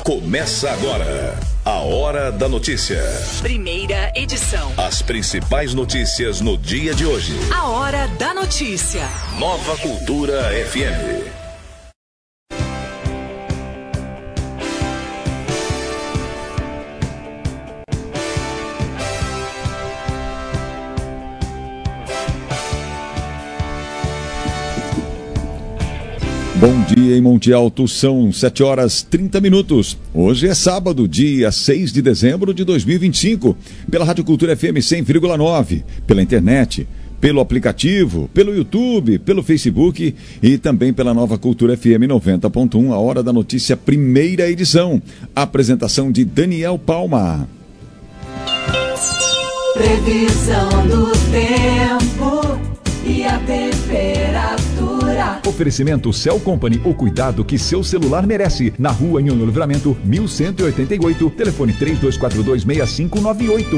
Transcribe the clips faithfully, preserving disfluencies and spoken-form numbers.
Começa agora a Hora da Notícia. Primeira edição. As principais notícias no dia de hoje. A Hora da Notícia. Nova Cultura F M. Bom dia em Monte Alto, são sete horas e trinta minutos. Hoje é sábado, dia seis de dezembro de dois mil e vinte e cinco. Pela Rádio Cultura F M cem vírgula nove, pela internet, pelo aplicativo, pelo YouTube, pelo Facebook e também pela Nova Cultura F M noventa ponto um, a Hora da Notícia, primeira edição. Apresentação de Daniel Palma. Previsão do tempo e a temperatura. Oferecimento Cell Company, o cuidado que seu celular merece. Na rua Nhonho Livramento, mil cento e oitenta e oito, telefone três dois quatro dois, seis cinco nove oito.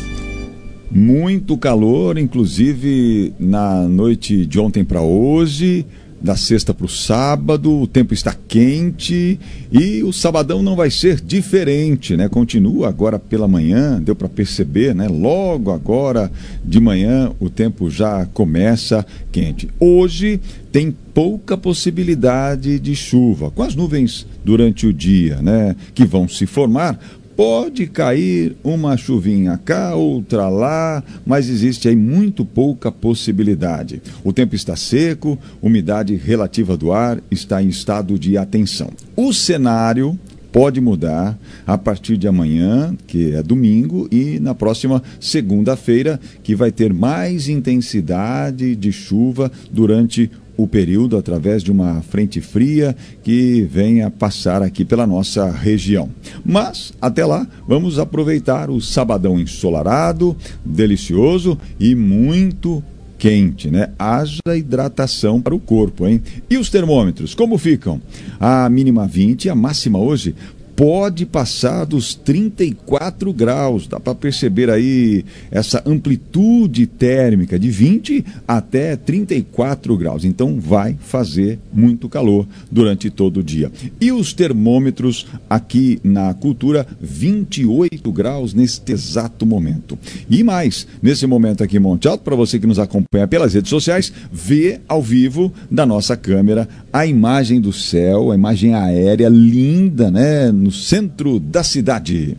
Muito calor, inclusive na noite de ontem para hoje, da sexta para o sábado, o tempo está quente e o sabadão não vai ser diferente, né? Continua agora pela manhã, deu para perceber, né? Logo agora de manhã o tempo já começa quente. Hoje tem pouca possibilidade de chuva, com as nuvens durante o dia, né? Que vão se formar. Pode cair uma chuvinha cá, outra lá, mas existe aí muito pouca possibilidade. O tempo está seco, umidade relativa do ar está em estado de atenção. O cenário pode mudar a partir de amanhã, que é domingo, e na próxima segunda-feira, que vai ter mais intensidade de chuva durante o período através de uma frente fria que venha passar aqui pela nossa região. Mas, até lá, vamos aproveitar o sabadão ensolarado, delicioso e muito quente, né? Haja hidratação para o corpo, hein? E os termômetros, como ficam? A mínima vinte, a máxima hoje pode passar dos trinta e quatro graus. Dá para perceber aí essa amplitude térmica de vinte até trinta e quatro graus. Então vai fazer muito calor durante todo o dia. E os termômetros aqui na Cultura, vinte e oito graus neste exato momento. E mais, nesse momento aqui em Monte Alto, para você que nos acompanha pelas redes sociais, vê ao vivo da nossa câmera a imagem do céu, a imagem aérea linda, né? No centro da cidade.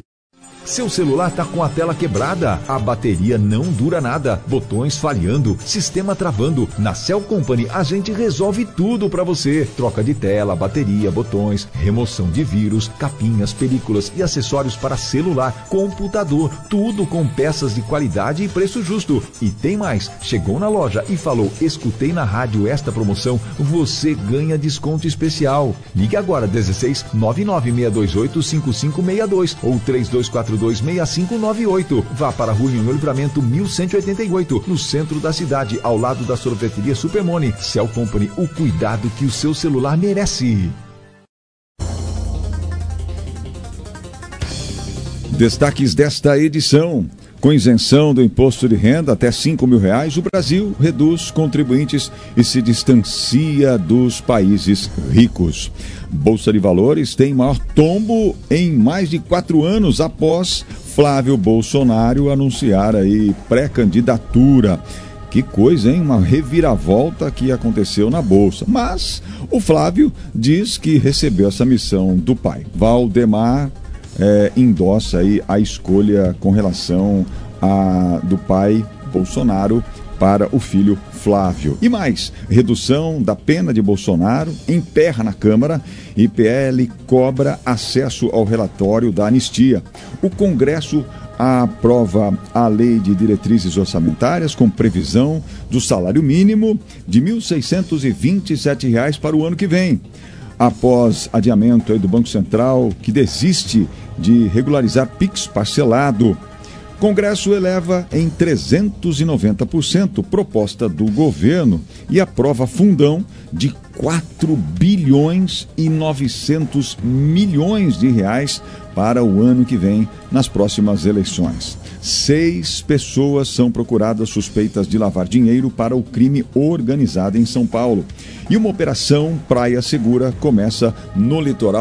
Seu celular tá com a tela quebrada, a bateria não dura nada, botões falhando, sistema travando. Na Cell Company a gente resolve tudo para você. Troca de tela, bateria, botões, remoção de vírus, capinhas, películas e acessórios para celular, computador, tudo com peças de qualidade e preço justo. E tem mais, chegou na loja e falou: escutei na rádio esta promoção, você ganha desconto especial. Ligue agora dezesseis, nove nove seis dois oito, cinco cinco seis dois ou três dois quatro dois, seis cinco nove oito. Vá para a rua Nhonho Livramento mil cento e oitenta e oito, no centro da cidade, ao lado da sorveteria Supermone. Cell Company, o cuidado que o seu celular merece. Destaques desta edição. Com isenção do imposto de renda até cinco mil reais, o Brasil reduz contribuintes e se distancia dos países ricos. Bolsa de Valores tem maior tombo em mais de quatro anos após Flávio Bolsonaro anunciar aí pré-candidatura. Que coisa, hein? Uma reviravolta que aconteceu na Bolsa. Mas o Flávio diz que recebeu essa missão do pai. Valdemar É, endossa aí a escolha com relação a do pai Bolsonaro para o filho Flávio. E mais, redução da pena de Bolsonaro emperra na Câmara e P L cobra acesso ao relatório da anistia. O Congresso aprova a lei de diretrizes orçamentárias com previsão do salário mínimo de mil seiscentos e vinte e sete reais para o ano que vem. Após adiamento aí do Banco Central, que desiste de regularizar Pix parcelado, Congresso eleva em trezentos e noventa por cento proposta do governo e aprova fundão de quatro bilhões e novecentos milhões de reais para o ano que vem, nas próximas eleições. Seis pessoas são procuradas suspeitas de lavar dinheiro para o crime organizado em São Paulo. E uma operação Praia Segura começa no litoral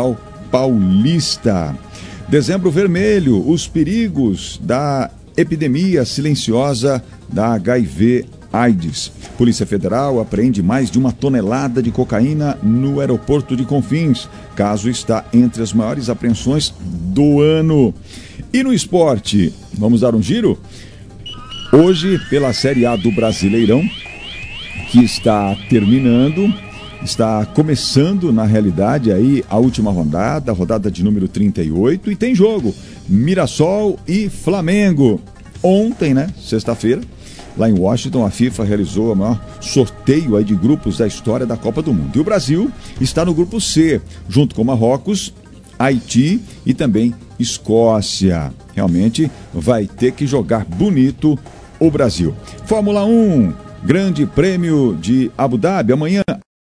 Paulista. Dezembro vermelho, os perigos da epidemia silenciosa da H I V AIDS. Polícia Federal apreende mais de uma tonelada de cocaína no aeroporto de Confins. Caso está entre as maiores apreensões do ano. E no esporte, vamos dar um giro? Hoje, pela Série A do Brasileirão, que está terminando, está começando, na realidade, aí a última rodada, a rodada de número trinta e oito, e tem jogo, Mirassol e Flamengo. Ontem, né, sexta-feira, lá em Washington, a FIFA realizou o maior sorteio aí de grupos da história da Copa do Mundo. E o Brasil está no grupo C, junto com Marrocos, Haiti e também Escócia. Realmente vai ter que jogar bonito o Brasil. Fórmula um, Grande Prêmio de Abu Dhabi, amanhã.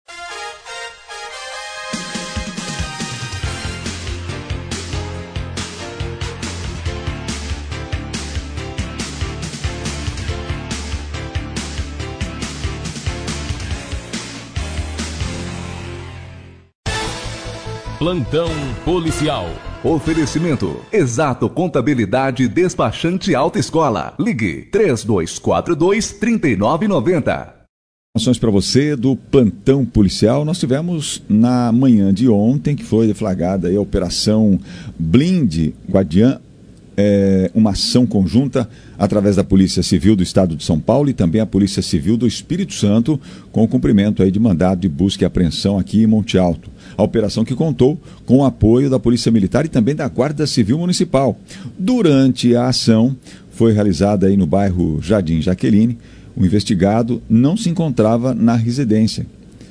Plantão policial. Oferecimento: Exato Contabilidade Despachante Alta Escola. Ligue três dois quatro dois, três nove nove zero. Informações para você do plantão policial. Nós tivemos na manhã de ontem, que foi deflagrada aí a Operação Blinde Guardiã, é, uma ação conjunta através da Polícia Civil do Estado de São Paulo e também a Polícia Civil do Espírito Santo, com o cumprimento aí de mandado de busca e apreensão aqui em Monte Alto. A operação que contou com o apoio da Polícia Militar e também da Guarda Civil Municipal. Durante a ação, foi realizada aí no bairro Jardim Jaqueline. O investigado não se encontrava na residência.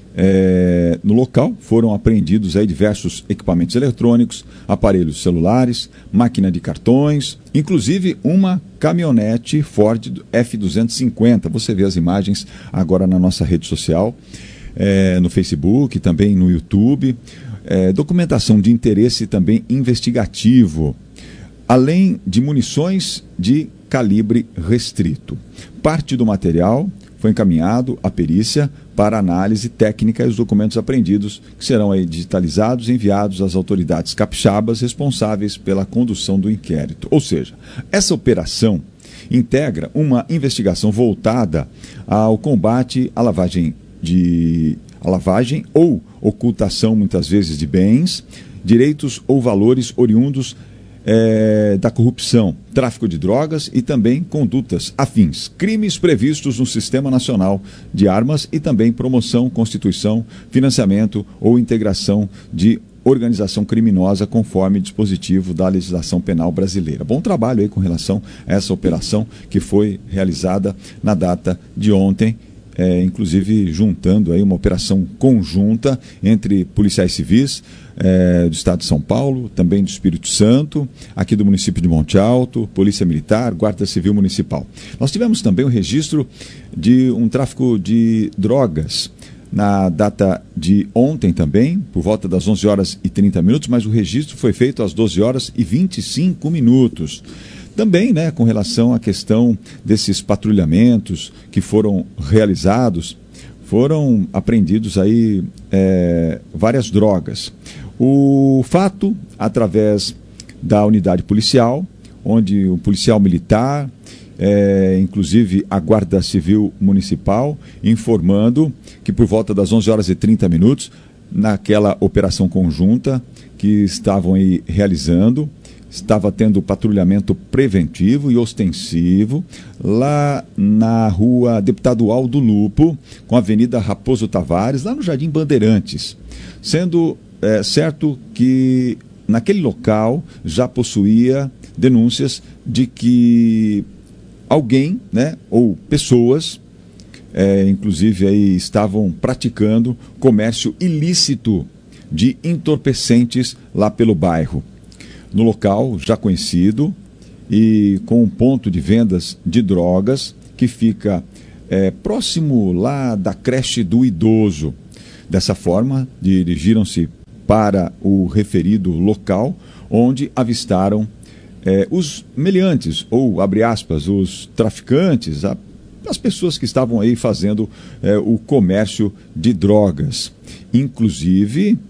É, no local foram apreendidos aí diversos equipamentos eletrônicos, aparelhos celulares, máquina de cartões, inclusive uma caminhonete Ford F duzentos e cinquenta. Você vê as imagens agora na nossa rede social, é, no Facebook, também no YouTube. É, documentação de interesse também investigativo, além de munições de calibre restrito. Parte do material foi encaminhado à perícia para análise técnica e os documentos apreendidos que serão aí digitalizados e enviados às autoridades capixabas responsáveis pela condução do inquérito. Ou seja, essa operação integra uma investigação voltada ao combate à lavagem de à lavagem ou ocultação, muitas vezes, de bens, direitos ou valores oriundos É, da corrupção, tráfico de drogas e também condutas afins, crimes previstos no Sistema Nacional de Armas e também promoção, constituição, financiamento ou integração de organização criminosa conforme dispositivo da legislação penal brasileira. Bom trabalho aí com relação a essa operação que foi realizada na data de ontem, É, inclusive juntando aí uma operação conjunta entre policiais civis é, do Estado de São Paulo, também do Espírito Santo, aqui do município de Monte Alto, Polícia Militar, Guarda Civil Municipal. Nós tivemos também o registro de um tráfico de drogas na data de ontem também, por volta das onze horas e trinta minutos, mas o registro foi feito às doze horas e vinte e cinco minutos. Também, né, com relação à questão desses patrulhamentos que foram realizados, foram apreendidos aí é, várias drogas. O fato, através da unidade policial, onde o policial militar, é, inclusive a Guarda Civil Municipal, informando que por volta das onze horas e trinta minutos, naquela operação conjunta que estavam aí realizando, estava tendo patrulhamento preventivo e ostensivo lá na rua Deputado Aldo Lupo, com a Avenida Raposo Tavares, lá no Jardim Bandeirantes, sendo é, certo que naquele local já possuía denúncias de que alguém, né, ou pessoas, é, inclusive aí estavam praticando comércio ilícito de entorpecentes lá pelo bairro. No local já conhecido e com um ponto de vendas de drogas que fica é, próximo lá da creche do idoso. Dessa forma, dirigiram-se para o referido local, onde avistaram é, os meliantes, ou, abre aspas, os traficantes, a, as pessoas que estavam aí fazendo é, o comércio de drogas. Inclusive,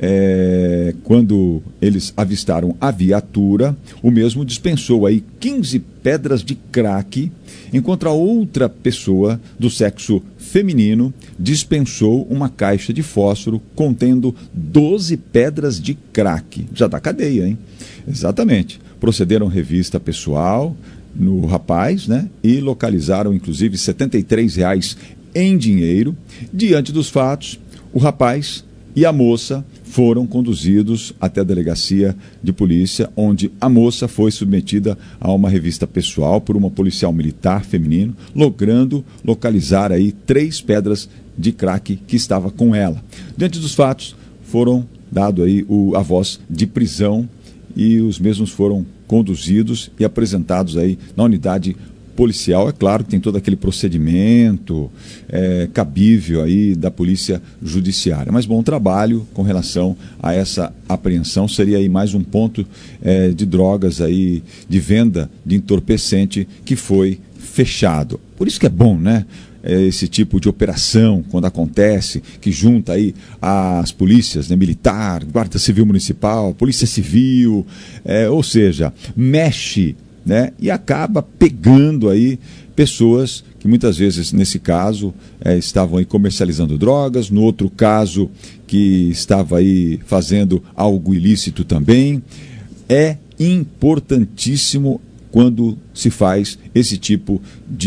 é, quando eles avistaram a viatura, o mesmo dispensou aí quinze pedras de crack, enquanto a outra pessoa do sexo feminino dispensou uma caixa de fósforo contendo doze pedras de crack. Já dá cadeia, hein? Exatamente. Procederam revista pessoal no rapaz, né? E localizaram inclusive setenta e três reais em dinheiro. Diante dos fatos, o rapaz e a moça foram conduzidos até a delegacia de polícia, onde a moça foi submetida a uma revista pessoal por uma policial militar feminino, logrando localizar aí três pedras de crack que estava com ela. Diante dos fatos, foram dado aí o, a voz de prisão e os mesmos foram conduzidos e apresentados aí na unidade policial. É claro que tem todo aquele procedimento é, cabível aí da polícia judiciária, mas bom trabalho com relação a essa apreensão. Seria aí mais um ponto é, de drogas aí, de venda de entorpecente que foi fechado. Por isso que é bom, né? Esse tipo de operação, quando acontece, que junta aí as polícias, né, militar, Guarda Civil Municipal, Polícia Civil, é, ou seja, mexe, né, e acaba pegando aí pessoas que muitas vezes, nesse caso, é, estavam aí comercializando drogas, no outro caso, que estava aí fazendo algo ilícito também. É importantíssimo quando se faz esse tipo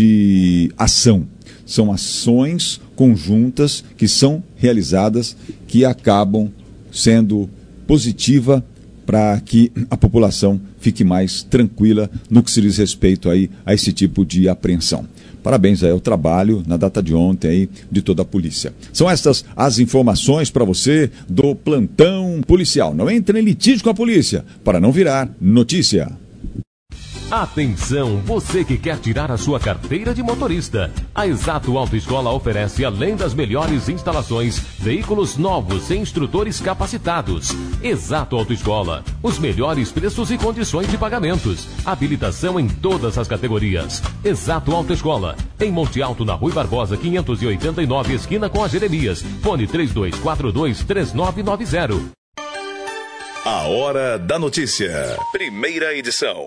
de ação. São ações conjuntas que são realizadas, que acabam sendo positiva para que a população fique mais tranquila no que se diz respeito aí a esse tipo de apreensão. Parabéns aí ao trabalho na data de ontem aí de toda a polícia. São estas as informações para você do plantão policial. Não entre em litígio com a polícia para não virar notícia. Atenção, você que quer tirar a sua carteira de motorista. A Exato Autoescola oferece, além das melhores instalações, veículos novos e instrutores capacitados. Exato Autoescola, os melhores preços e condições de pagamentos. Habilitação em todas as categorias. Exato Autoescola, em Monte Alto, na Rui Barbosa, quinhentos e oitenta e nove, esquina com a Jeremias. Fone três dois quatro dois, três nove nove zero. A Hora da Notícia. Primeira edição.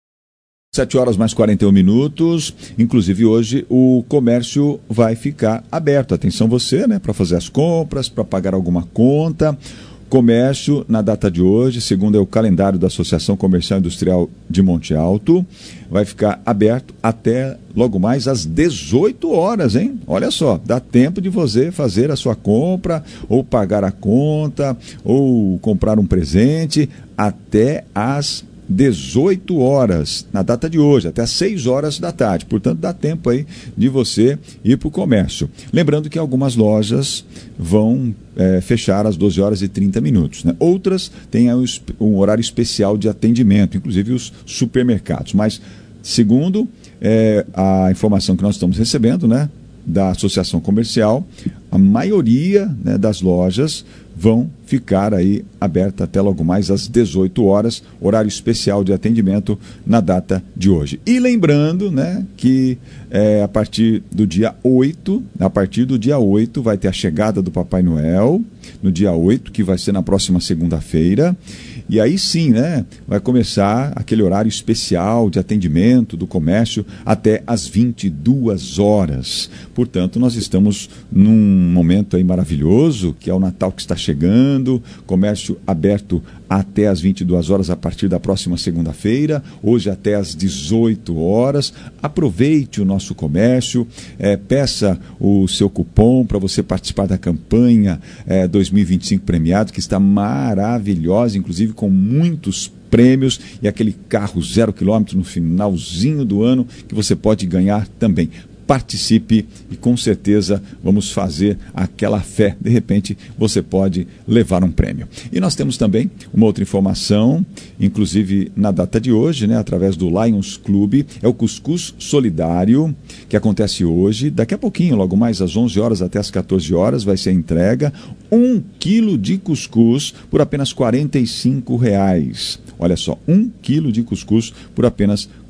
sete horas mais quarenta e um minutos, inclusive hoje o comércio vai ficar aberto. Atenção você, né, para fazer as compras, para pagar alguma conta. Comércio, na data de hoje, segundo é o calendário da Associação Comercial e Industrial de Monte Alto, vai ficar aberto até logo mais às dezoito horas, hein? Olha só, dá tempo de você fazer a sua compra, ou pagar a conta, ou comprar um presente até às dezoito horas, na data de hoje, até às seis horas da tarde. Portanto, dá tempo aí de você ir para o comércio. Lembrando que algumas lojas vão é, fechar às doze horas e trinta minutos, né? Outras têm um horário especial de atendimento, inclusive os supermercados. Mas, segundo é, a informação que nós estamos recebendo, né, da Associação Comercial, a maioria, né, das lojas vão ficar aí aberta até logo mais às dezoito horas, horário especial de atendimento na data de hoje. E lembrando, né, que é, a partir do dia oito, a partir do dia oito vai ter a chegada do Papai Noel, no dia oito, que vai ser na próxima segunda-feira. E aí sim, né, vai começar aquele horário especial de atendimento do comércio até às vinte e duas horas. Portanto, nós estamos num momento aí maravilhoso, que é o Natal que está chegando, comércio aberto até às vinte e duas horas a partir da próxima segunda-feira, hoje até às dezoito horas. Aproveite o nosso comércio, é, peça o seu cupom para você participar da campanha é, dois mil e vinte e cinco premiado, que está maravilhosa, inclusive com muitos prêmios e aquele carro zero quilômetro no finalzinho do ano que você pode ganhar também. Participe e com certeza vamos fazer aquela fé. De repente você pode levar um prêmio. E nós temos também uma outra informação, inclusive na data de hoje, né, através do Lions Clube, é o Cuscuz Solidário, que acontece hoje, daqui a pouquinho, logo mais às onze horas até às quatorze horas, vai ser a entrega, um quilo de cuscuz por apenas quarenta e cinco reais. Olha só, um quilo de cuscuz por apenas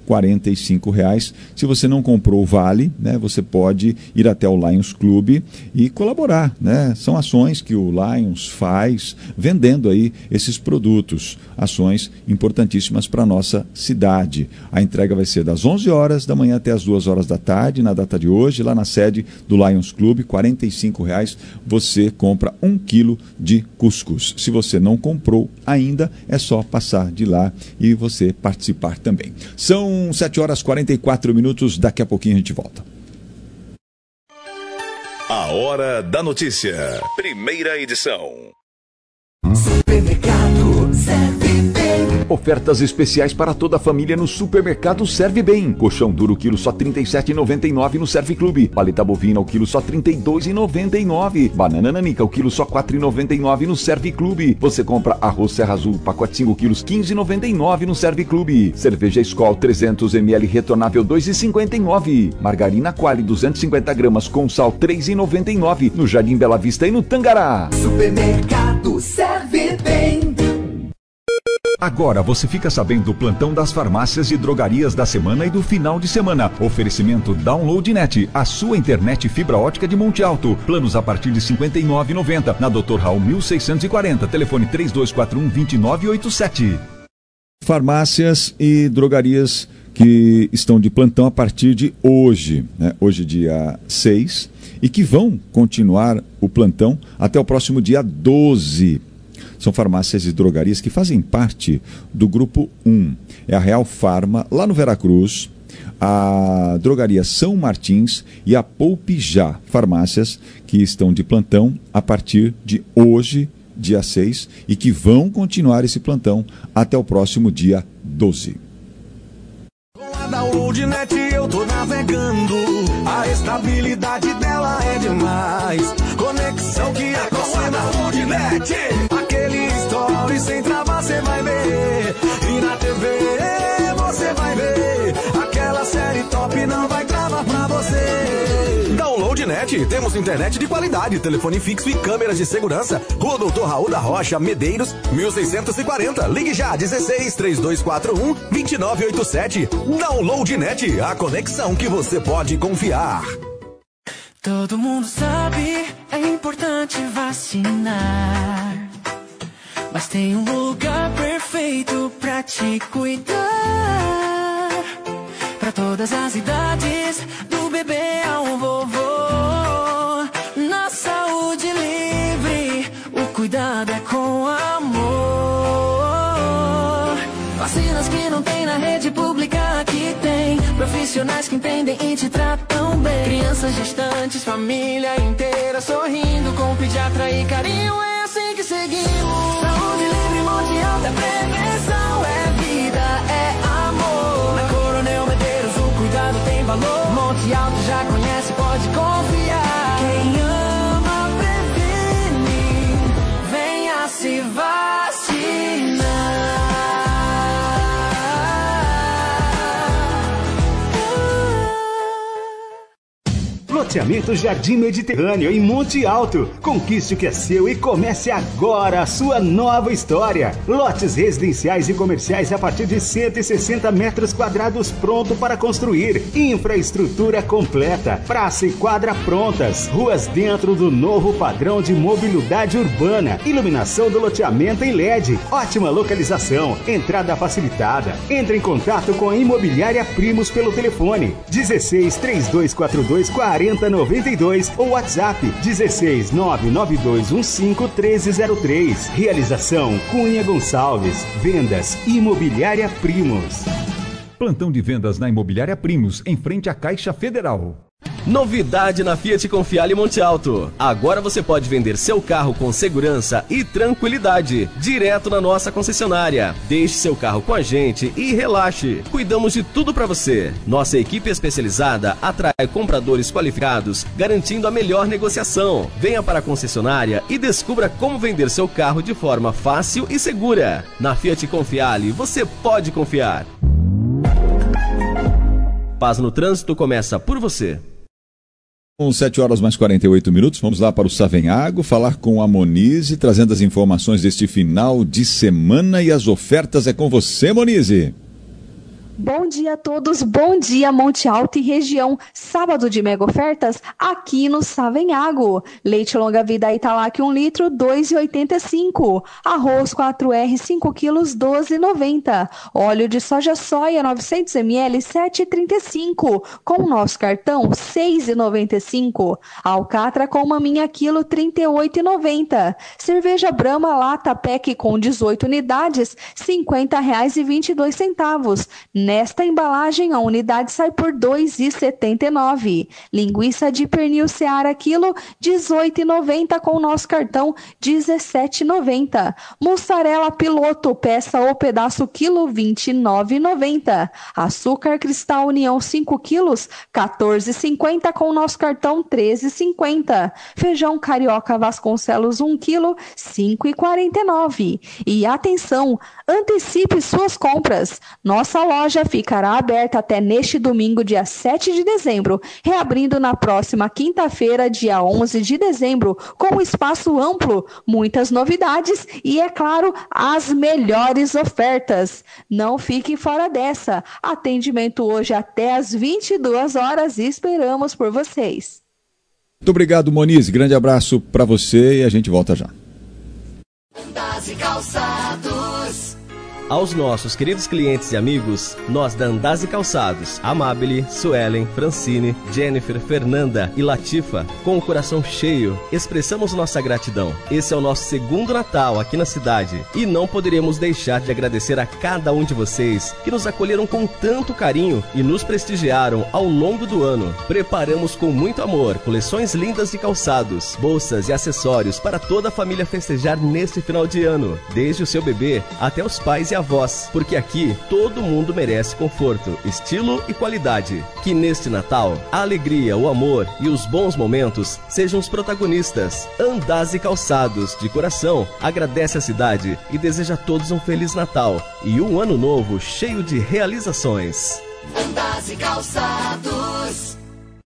quarenta e cinco reais. Se você não comprou o vale, né, você pode ir até o Lions Club e colaborar, né? São ações que o Lions faz vendendo aí esses produtos, ações importantíssimas para a nossa cidade. A entrega vai ser das onze horas da manhã até as duas horas da tarde, na data de hoje, lá na sede do Lions Club, quarenta e cinco reais, você compra um quilo de cuscuz. Se você não comprou ainda, é só passar de lá e você participar também. São sete horas e quarenta e quatro minutos, daqui a pouquinho a gente volta. A Hora da Notícia, primeira edição. Supermercado Serve Bem. Ofertas especiais para toda a família no Supermercado Serve Bem. Colchão duro quilo só trinta e sete reais e noventa e nove centavos no Serve Clube. Paleta bovina o quilo só trinta e dois reais e noventa e nove centavos. Banana nanica o quilo só quatro reais e noventa e nove centavos no Serve Clube. Você compra arroz Serra Azul, pacote cinco quilos, quinze reais e noventa e nove centavos no Serve Clube. Cerveja Skol trezentos mililitros retornável, dois reais e cinquenta e nove centavos. Margarina Quali duzentos e cinquenta gramas com sal, três reais e noventa e nove centavos no Jardim Bela Vista e no Tangará. Supermercado Serve Bem. Agora você fica sabendo do plantão das farmácias e drogarias da semana e do final de semana. Oferecimento DownloadNet, a sua internet fibra ótica de Monte Alto. Planos a partir de cinquenta e nove reais e noventa centavos. Na doutor Raul mil seiscentos e quarenta. Telefone três dois quatro um, dois nove oito sete. Farmácias e drogarias que estão de plantão a partir de hoje, né? Hoje dia seis, e que vão continuar o plantão até o próximo dia doze. São farmácias e drogarias que fazem parte do grupo um. É a Real Farma, lá no Veracruz, a Drogaria São Martins e a Poupe Já, farmácias que estão de plantão a partir de hoje, dia seis, e que vão continuar esse plantão até o próximo dia doze. Com a DownloadNet eu tô navegando, a estabilidade dela é demais. Conexão que é com a DownloadNet, aquele story sem travar cê vai ver. E na T V você vai ver, aquela série top não vai travar pra você. DownloadNet, temos internet de qualidade, telefone fixo e câmeras de segurança. Rua doutor Raul da Rocha, Medeiros, mil seiscentos e quarenta. Ligue já, dezesseis, três dois quatro um, dois nove oito sete. DownloadNet, a conexão que você pode confiar. Todo mundo sabe, é importante vacinar, mas tem um lugar perfeito pra te cuidar. Pra todas as idades, do bebê ao vovô. Na saúde livre, o cuidado é com amor. Vacinas que não tem na rede pública, aqui tem. Profissionais que entendem e te tratam bem. Crianças gestantes, família inteira sorrindo com pediatra e carinho. É assim que seguimos. Saúde livre, Monte Alto é prevenção, é vida, é amor. Na Coronel Medeiros o cuidado tem valor. Monte Alto já conhece, pode confiar. Quem ama previne, venha se vacinar. Loteamento Jardim Mediterrâneo em Monte Alto. Conquiste o que é seu e comece agora a sua nova história. Lotes residenciais e comerciais a partir de cento e sessenta metros quadrados pronto para construir. Infraestrutura completa. Praça e quadra prontas. Ruas dentro do novo padrão de mobilidade urbana. Iluminação do loteamento em L E D. Ótima localização. Entrada facilitada. Entre em contato com a Imobiliária Primos pelo telefone dezesseis, três dois quatro dois, quarenta noventa e dois ou WhatsApp dezesseis, nove nove dois um cinco, treze zero três. Realização Cunha Gonçalves. Vendas Imobiliária Primos. Plantão de vendas na Imobiliária Primos, em frente à Caixa Federal. Novidade na Fiat Confiale Monte Alto. Agora você pode vender seu carro com segurança e tranquilidade, direto na nossa concessionária. Deixe seu carro com a gente e relaxe. Cuidamos de tudo para você. Nossa equipe especializada atrai compradores qualificados, garantindo a melhor negociação. Venha para a concessionária e descubra como vender seu carro de forma fácil e segura. Na Fiat Confiale, você pode confiar. Paz no Trânsito começa por você. Com sete horas mais quarenta e oito minutos, vamos lá para o Savenhago, falar com a Monize, trazendo as informações deste final de semana e as ofertas. É com você, Monize. Bom dia a todos, bom dia Monte Alto e região. Sábado de mega ofertas aqui no Savenhago. Leite longa vida Italac um litro, dois reais e oitenta e cinco centavos. Arroz quatro R cinco quilos, doze reais e noventa centavos. Óleo de soja soia novecentos mililitros, sete reais e trinta e cinco centavos. Com o nosso cartão, seis reais e noventa e cinco centavos. Alcatra com maminha quilo, trinta e oito reais e noventa centavos. Cerveja Brahma lata P E C com dezoito unidades, cinquenta reais e vinte e dois centavos. Nesta embalagem, a unidade sai por dois reais e setenta e nove centavos. Linguiça de pernil Seara quilo, dezoito reais e noventa centavos com o nosso cartão, dezessete reais e noventa centavos. Mussarela piloto, peça ou pedaço quilo, vinte e nove reais e noventa centavos. Açúcar cristal União cinco quilos, quatorze reais e cinquenta centavos com o nosso cartão, treze reais e cinquenta centavos. Feijão carioca Vasconcelos um quilo, cinco reais e quarenta e nove centavos. E atenção, antecipe suas compras. Nossa loja ficará aberta até neste domingo, dia sete de dezembro, reabrindo na próxima quinta-feira, dia onze de dezembro, com um espaço amplo, muitas novidades e, é claro, as melhores ofertas. Não fique fora dessa. Atendimento hoje até às vinte e duas horas e esperamos por vocês. Muito obrigado, Moniz. Grande abraço para você e a gente volta já. Andas e Calçados. Aos nossos queridos clientes e amigos, nós da Andas e Calçados, Amabile, Suelen, Francine, Jennifer, Fernanda e Latifa, com o coração cheio, expressamos nossa gratidão. Esse é o nosso segundo Natal aqui na cidade e não poderíamos deixar de agradecer a cada um de vocês que nos acolheram com tanto carinho e nos prestigiaram ao longo do ano. Preparamos com muito amor coleções lindas de calçados, bolsas e acessórios para toda a família festejar neste final de ano, desde o seu bebê até os pais e avós, porque aqui todo mundo merece conforto, estilo e qualidade. Que neste Natal, a alegria, o amor e os bons momentos sejam os protagonistas. Andas e Calçados, de coração, agradece a cidade e deseja a todos um Feliz Natal e um ano novo cheio de realizações. Andas e Calçados.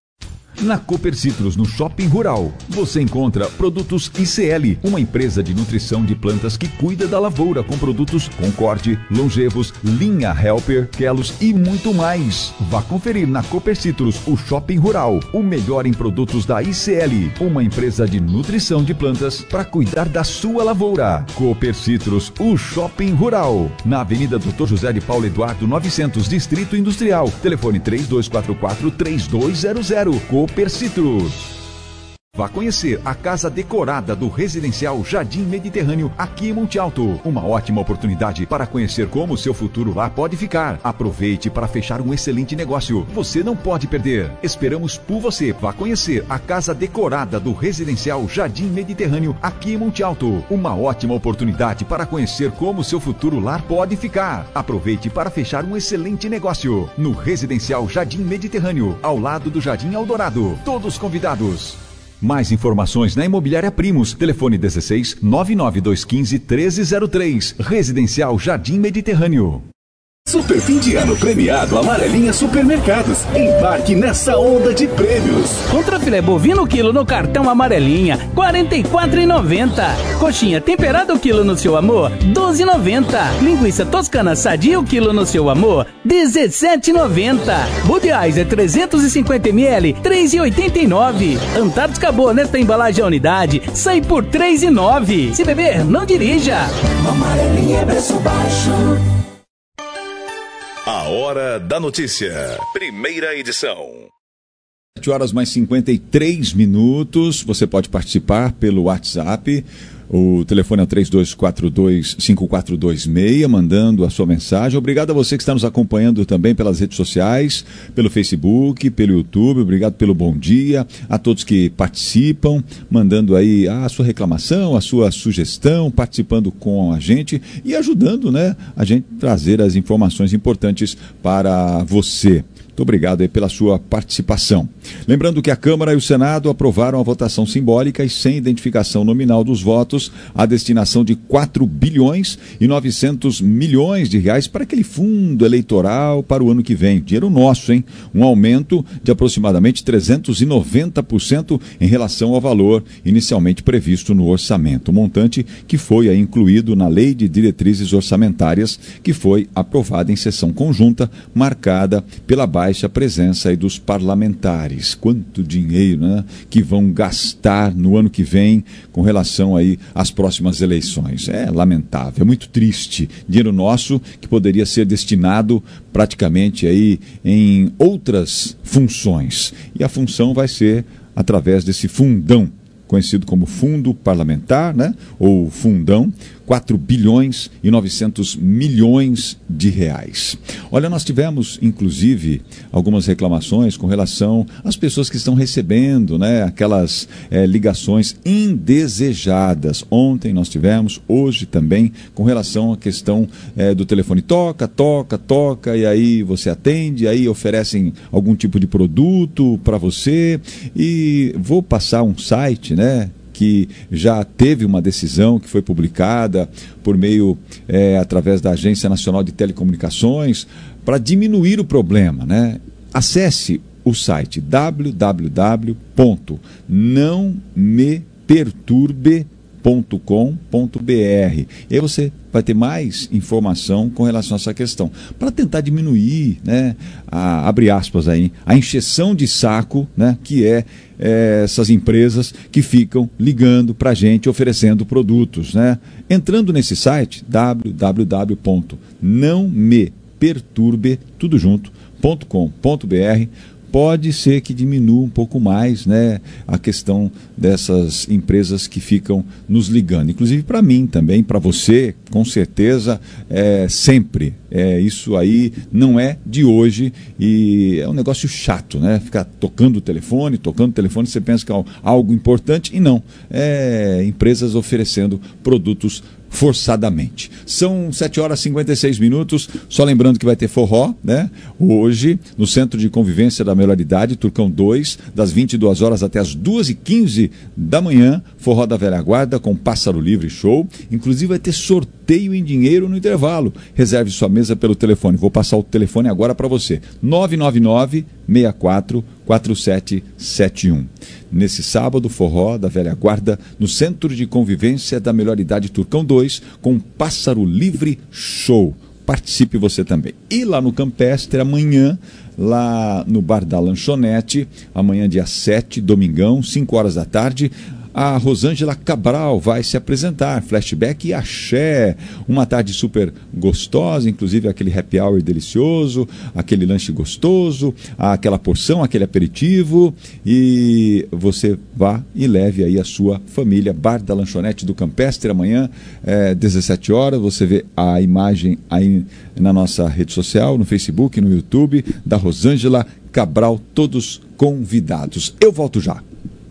Na Cooper Citrus, no Shopping Rural, você encontra Produtos I C L, uma empresa de nutrição de plantas que cuida da lavoura com produtos Concorde, Longevos, Linha Helper, Kelos e muito mais. Vá conferir na Cooper Citrus, o Shopping Rural, o melhor em produtos da I C L, uma empresa de nutrição de plantas para cuidar da sua lavoura. Cooper Citrus, o Shopping Rural, na Avenida doutor José de Paulo Eduardo novecentos, Distrito Industrial. Telefone três dois quatro quatro, três dois zero zero. Cooper Citrus. Vá conhecer a casa decorada do Residencial Jardim Mediterrâneo aqui em Monte Alto. Uma ótima oportunidade para conhecer como o seu futuro lá pode ficar. Aproveite para fechar um excelente negócio. Você não pode perder. Esperamos por você. Vá conhecer a casa decorada do Residencial Jardim Mediterrâneo aqui em Monte Alto. Uma ótima oportunidade para conhecer como o seu futuro lar pode ficar. Aproveite para fechar um excelente negócio. No Residencial Jardim Mediterrâneo, ao lado do Jardim Eldorado. Todos convidados. Mais informações na Imobiliária Primos. Telefone dezesseis, nove nove dois um cinco, treze zero três. Residencial Jardim Mediterrâneo. Super fim de ano premiado Amarelinha Supermercados. Embarque nessa onda de prêmios. Contra filé bovino quilo no cartão Amarelinha, quarenta e quatro reais e noventa centavos. Coxinha temperada o quilo no seu amor, doze reais e noventa centavos. Linguiça toscana sadia o quilo no seu amor, dezessete reais e noventa centavos. Budiais é trezentos e cinquenta mililitros, três reais e oitenta e nove centavos. Antártica Boa nesta embalagem a unidade, sai por três reais e nove centavos. Se beber, não dirija. Amarelinha é preço baixo. A Hora da Notícia. Primeira edição. sete horas mais cinquenta e três minutos. Você pode participar pelo WhatsApp. O telefone é três dois quatro dois, cinco quatro dois seis, mandando a sua mensagem. Obrigado a você que está nos acompanhando também pelas redes sociais, pelo Facebook, pelo YouTube. Obrigado pelo bom dia. A todos que participam, mandando aí a sua reclamação, a sua sugestão, participando com a gente e ajudando, né, a gente trazer as informações importantes para você. Muito obrigado aí pela sua participação. Lembrando que a Câmara e o Senado aprovaram a votação simbólica e sem identificação nominal dos votos Investimentos a destinação de quatro bilhões e novecentos milhões de reais para aquele fundo eleitoral para o ano que vem. Dinheiro nosso, hein? Um aumento de aproximadamente trezentos e noventa por cento em relação ao valor inicialmente previsto no orçamento. O montante que foi aí incluído na Lei de Diretrizes Orçamentárias, que foi aprovada em sessão conjunta, marcada pela baixa presença aí dos parlamentares. Quanto dinheiro, né, que vão gastar no ano que vem com relação aí às próximas eleições. É lamentável, é muito triste. Dinheiro nosso que poderia ser destinado praticamente aí em outras funções. E a função vai ser através desse fundão, conhecido como Fundo Parlamentar, né? Ou Fundão, quatro bilhões e novecentos milhões de reais. Olha, nós tivemos, inclusive, algumas reclamações com relação às pessoas que estão recebendo, né, aquelas é, ligações indesejadas. Ontem nós tivemos, hoje também, com relação à questão é, do telefone toca, toca, toca, e aí você atende, aí oferecem algum tipo de produto para você, e vou passar um site, né, que já teve uma decisão que foi publicada por meio, é, através da Agência Nacional de Telecomunicações, para diminuir o problema, né? Acesse o site w w w ponto não me perturbe ponto com ponto b r. E aí você vai ter mais informação com relação a essa questão, para tentar diminuir, né, a, abre aspas aí, a encheção de saco, né, que é, é essas empresas que ficam ligando para a gente, oferecendo produtos, né? Entrando nesse site, w w w ponto não me perturbe tudo junto ponto com ponto b r, pode ser que diminua um pouco mais, né, a questão dessas empresas que ficam nos ligando. Inclusive para mim também, para você, com certeza, é, sempre. É, isso aí não é de hoje e é um negócio chato, né? Ficar tocando o telefone, tocando o telefone, você pensa que é algo importante e não. É empresas oferecendo produtos forçadamente. São sete horas e cinquenta e seis minutos, só lembrando que vai ter forró, né? Hoje, no Centro de Convivência da Melhor Idade, Turcão dois, das vinte e duas horas até as duas e quinze da manhã, forró da Velha Guarda com Pássaro Livre Show. Inclusive vai ter sorteio em dinheiro no intervalo. Reserve sua mesa pelo telefone. Vou passar o telefone agora para você. nove nove nove, seis quatro, quatro sete sete um. Nesse sábado, forró da Velha Guarda, no Centro de Convivência da Melhor Idade Turcão dois, com Pássaro Livre Show. Participe você também. E lá no Campestre, amanhã, lá no Bar da Lanchonete, amanhã dia sete, domingão, cinco horas da tarde, a Rosângela Cabral vai se apresentar, flashback e axé, uma tarde super gostosa, inclusive aquele happy hour delicioso, aquele lanche gostoso, aquela porção, aquele aperitivo, e você vá e leve aí a sua família. Bar da Lanchonete do Campestre, amanhã, é, dezessete horas, você vê a imagem aí na nossa rede social, no Facebook, no YouTube, da Rosângela Cabral, todos convidados. Eu volto já.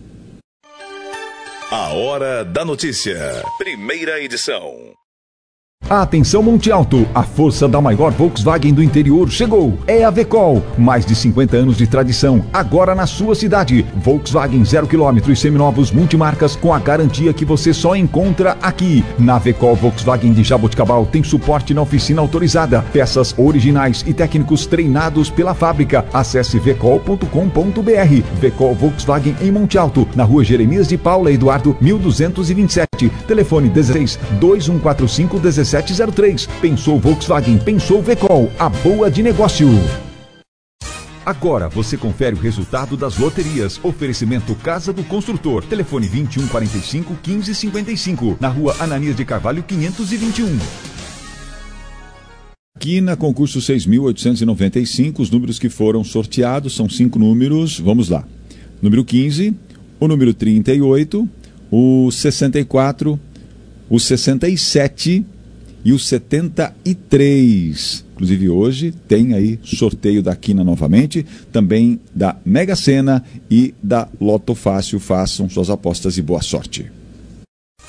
A Hora da Notícia. Primeira edição. Atenção Monte Alto, a força da maior Volkswagen do interior chegou. É a Vecol, mais de cinquenta anos de tradição, agora na sua cidade. Volkswagen zero quilômetro e seminovos multimarcas com a garantia que você só encontra aqui. Na Vecol Volkswagen de Jaboticabal tem suporte na oficina autorizada, peças originais e técnicos treinados pela fábrica. Acesse vecol ponto com ponto b r. Vecol Volkswagen em Monte Alto, na rua Jeremias de Paula Eduardo mil duzentos e vinte e sete. Telefone dezesseis, dois um quatro cinco, dezessete zero três. Pensou Volkswagen, pensou Vecol, a boa de negócio. Agora você confere o resultado das loterias. Oferecimento Casa do Construtor. Telefone vinte e um quarenta e cinco, quinze cinquenta e cinco. Na rua Ananias de Carvalho quinhentos e vinte e um. Aqui na concurso seis mil oitocentos e noventa e cinco, os números que foram sorteados são cinco números. Vamos lá. Número quinze, o número trinta e oito, o sessenta e quatro, o sessenta e sete e o setenta e três. Inclusive hoje tem aí sorteio da Quina novamente, também da Mega Sena e da Loto Fácil. Façam suas apostas e boa sorte.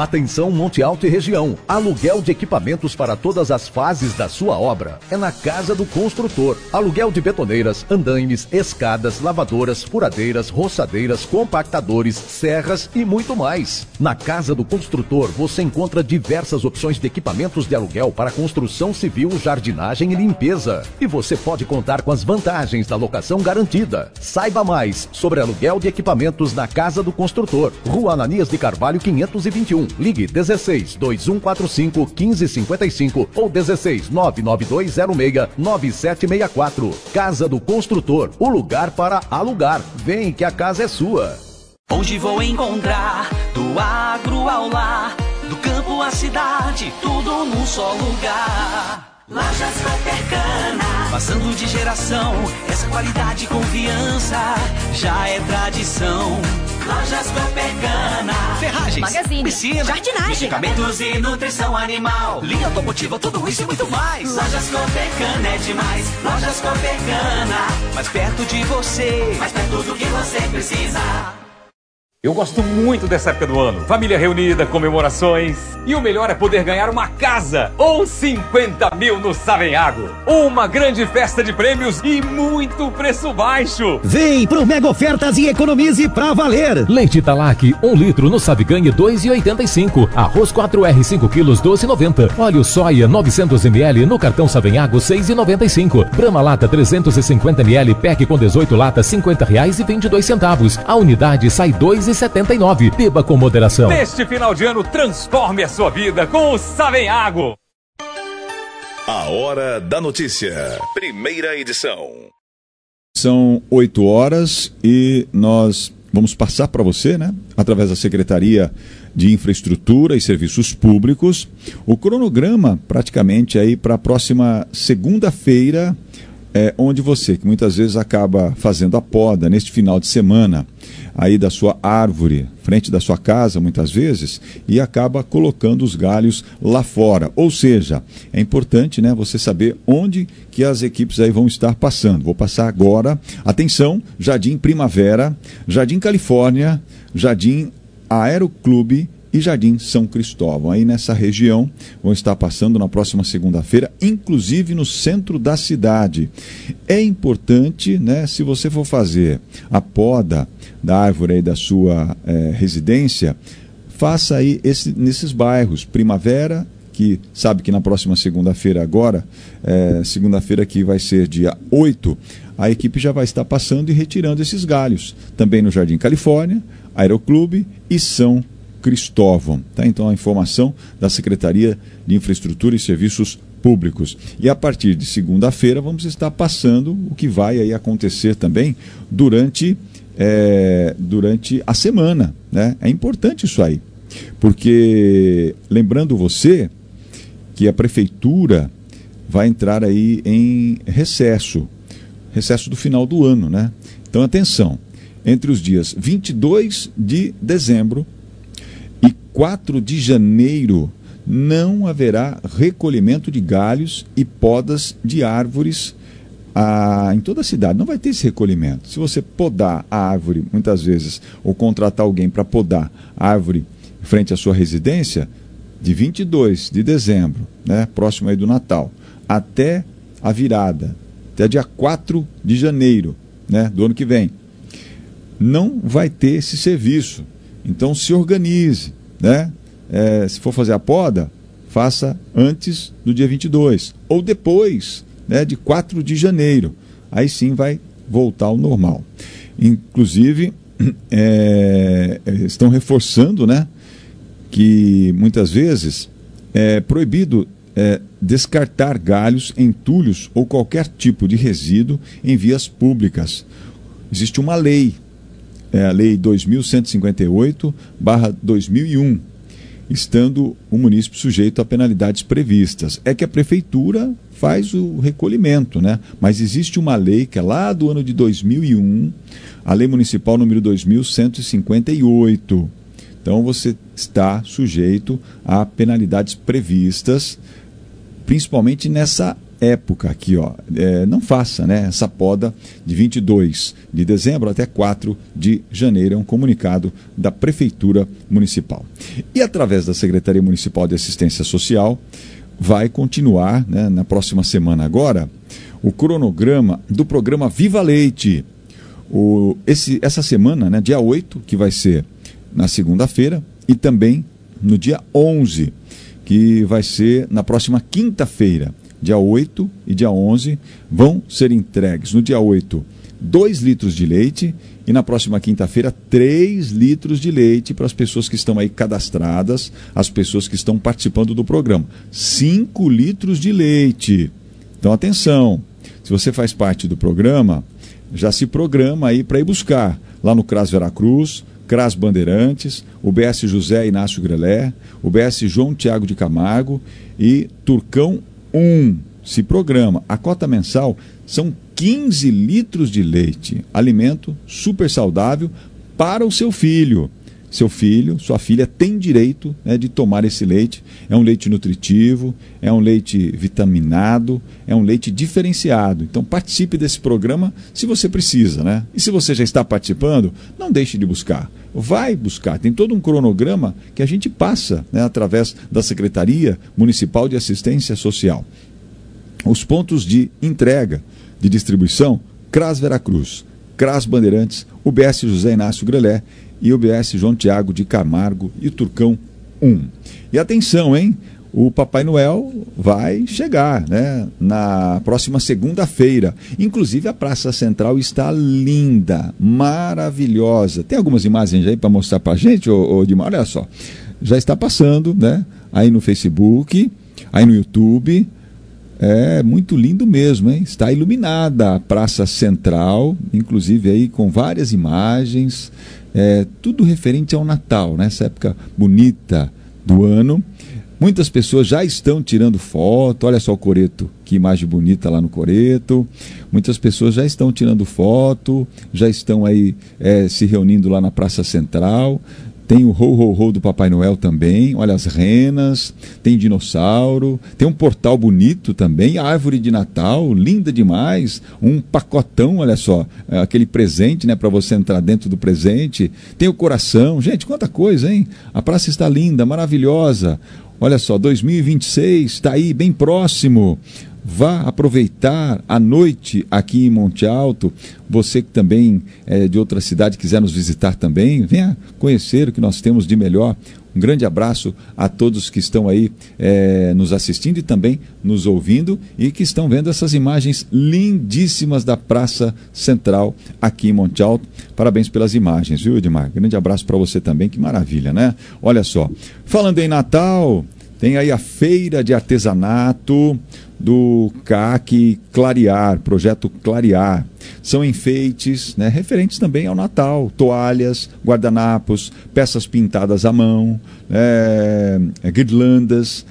Atenção Monte Alto e região. Aluguel de equipamentos para todas as fases da sua obra. É na Casa do Construtor. Aluguel de betoneiras, andaimes, escadas, lavadoras, furadeiras, roçadeiras, compactadores, serras e muito mais. Na Casa do Construtor você encontra diversas opções de equipamentos de aluguel para construção civil, jardinagem e limpeza. E você pode contar com as vantagens da locação garantida. Saiba mais sobre aluguel de equipamentos na Casa do Construtor. Rua Ananias de Carvalho quinhentos e vinte e um. Ligue dezesseis, dois um quatro cinco, quinze cinquenta e cinco ou dezesseis, nove nove dois zero seis, nove sete seis quatro. Casa do Construtor, o lugar para alugar. Vem que a casa é sua. Onde vou encontrar do agro ao lar, do campo à cidade, tudo num só lugar. Lojas Coopercana, passando de geração, essa qualidade e confiança já é tradição. Lojas Coopercana, ferragens, magazine, piscina, jardinagem, medicamentos e nutrição animal, linha automotiva, tudo isso e muito mais. Lojas Coopercana é demais. Lojas Coopercana, mais perto de você, mais perto do que você precisa. Eu gosto muito dessa época do ano. Família reunida, comemorações. E o melhor é poder ganhar uma casa ou cinquenta mil no Savenhago. Uma grande festa de prêmios e muito preço baixo. Vem pro Mega Ofertas e economize pra valer. Leite Italac, um litro no Sabe Ganhe dois reais e oitenta e cinco. Arroz quatro R cinco quilos, doze reais e noventa. Óleo soia novecentos mililitros no cartão Savenhago, seis reais e noventa e cinco. Brahma Lata trezentos e cinquenta mililitros, pack com dezoito latas, cinquenta reais e vinte e dois centavos. A unidade sai dois reais e setenta e nove. Beba com moderação. Neste final de ano, transforme a sua vida com o Savenhago. A Hora da Notícia. Primeira edição. São oito horas e nós vamos passar para você, né, através da Secretaria de Infraestrutura e Serviços Públicos, o cronograma praticamente aí para a próxima segunda-feira, é, onde você, que muitas vezes acaba fazendo a poda neste final de semana, aí da sua árvore, frente da sua casa, muitas vezes, e acaba colocando os galhos lá fora. Ou seja, é importante, né, você saber onde que as equipes aí vão estar passando. Vou passar agora. Atenção, Jardim Primavera, Jardim Califórnia, Jardim Aeroclube e Jardim São Cristóvão. Aí nessa região vão estar passando na próxima segunda-feira, inclusive no centro da cidade. É importante, né, se você for fazer a poda da árvore aí da sua é, residência, faça aí esse, nesses bairros. Primavera, que sabe que na próxima segunda-feira agora, é, segunda-feira que vai ser dia oito, a equipe já vai estar passando e retirando esses galhos. Também no Jardim Califórnia, Aeroclube e São Cristóvão. Tá? Então a informação da Secretaria de Infraestrutura e Serviços Públicos. E a partir de segunda-feira vamos estar passando o que vai aí acontecer também durante, é, durante a semana. Né? É importante isso aí, porque lembrando você que a Prefeitura vai entrar aí em recesso, recesso do final do ano, né? Então atenção, entre os dias vinte e dois de dezembro e quatro de janeiro não haverá recolhimento de galhos e podas de árvores ah, em toda a cidade. Não vai ter esse recolhimento. Se você podar a árvore, muitas vezes, ou contratar alguém para podar a árvore em frente à sua residência, de vinte e dois de dezembro, né, próximo aí do Natal, até a virada, até dia quatro de janeiro, né, do ano que vem, não vai ter esse serviço. Então se organize, né? É, se for fazer a poda, faça antes do dia vinte e dois ou depois, né, de quatro de janeiro. Aí sim vai voltar ao normal. Inclusive, é, estão reforçando, né, que muitas vezes é proibido é, descartar galhos, entulhos ou qualquer tipo de resíduo em vias públicas. Existe uma lei, é a Lei dois mil cento e cinquenta e oito barra dois mil e um, estando o munícipe sujeito a penalidades previstas. É que a Prefeitura faz o recolhimento, né? Mas existe uma lei que é lá do ano de dois mil e um, a Lei Municipal número dois mil cento e cinquenta e oito. Então você está sujeito a penalidades previstas, principalmente nessa época aqui, ó, é, não faça, né, essa poda de vinte e dois de dezembro até quatro de janeiro. É um comunicado da Prefeitura Municipal. E através da Secretaria Municipal de Assistência Social, vai continuar, né, na próxima semana agora, o cronograma do programa Viva Leite. O, esse, essa semana, né, dia oito, que vai ser na segunda-feira, e também no dia onze, que vai ser na próxima quinta-feira. Dia oito e dia onze vão ser entregues. No dia oito, dois litros de leite, e na próxima quinta-feira, três litros de leite para as pessoas que estão aí cadastradas, as pessoas que estão participando do programa. cinco litros de leite. Então, atenção, se você faz parte do programa, já se programa aí para ir buscar lá no CRAS Veracruz, CRAS Bandeirantes, o B S José Inácio Grelé, o B S João Tiago de Camargo e Turcão um. Se programa. A cota mensal são quinze litros de leite, alimento super saudável para o seu filho. Seu filho, sua filha tem direito, né, de tomar esse leite. É um leite nutritivo, é um leite vitaminado, é um leite diferenciado. Então participe desse programa se você precisa, né? E se você já está participando, não deixe de buscar. Vai buscar. Tem todo um cronograma que a gente passa, né, através da Secretaria Municipal de Assistência Social. Os pontos de entrega, de distribuição, CRAS Veracruz, CRAS Bandeirantes, o B S José Inácio Grelé e o B S João Tiago de Camargo e Turcão um. E atenção, hein? O Papai Noel vai chegar, né, na próxima segunda-feira. Inclusive a Praça Central está linda, maravilhosa. Tem algumas imagens aí para mostrar para a gente, ô, ô Dimar? Olha só. Já está passando, né? Aí no Facebook, aí no YouTube. É muito lindo mesmo, hein? Está iluminada a Praça Central, inclusive aí com várias imagens, é, tudo referente ao Natal, nessa época bonita do ano. Muitas pessoas já estão tirando foto, olha só o coreto, que imagem bonita lá no coreto. Muitas pessoas já estão tirando foto, já estão aí é, se reunindo lá na Praça Central. Tem o ho-ho-ho do Papai Noel também, olha as renas, tem dinossauro, tem um portal bonito também, árvore de Natal, linda demais, um pacotão, olha só, aquele presente, né, para você entrar dentro do presente, tem o coração, gente, quanta coisa, hein? A praça está linda, maravilhosa, olha só, dois mil e vinte e seis está aí, bem próximo. Vá aproveitar a noite aqui em Monte Alto. Você que também é de outra cidade quiser nos visitar também, venha conhecer o que nós temos de melhor. Um grande abraço a todos que estão aí é, nos assistindo e também nos ouvindo e que estão vendo essas imagens lindíssimas da Praça Central aqui em Monte Alto. Parabéns pelas imagens, viu, Edmar? Grande abraço para você também, que maravilha, né? Olha só, falando em Natal, tem aí a Feira de Artesanato do C A C Clarear, projeto Clarear. São enfeites, né, referentes também ao Natal, toalhas, guardanapos, peças pintadas à mão, é, guirlandas,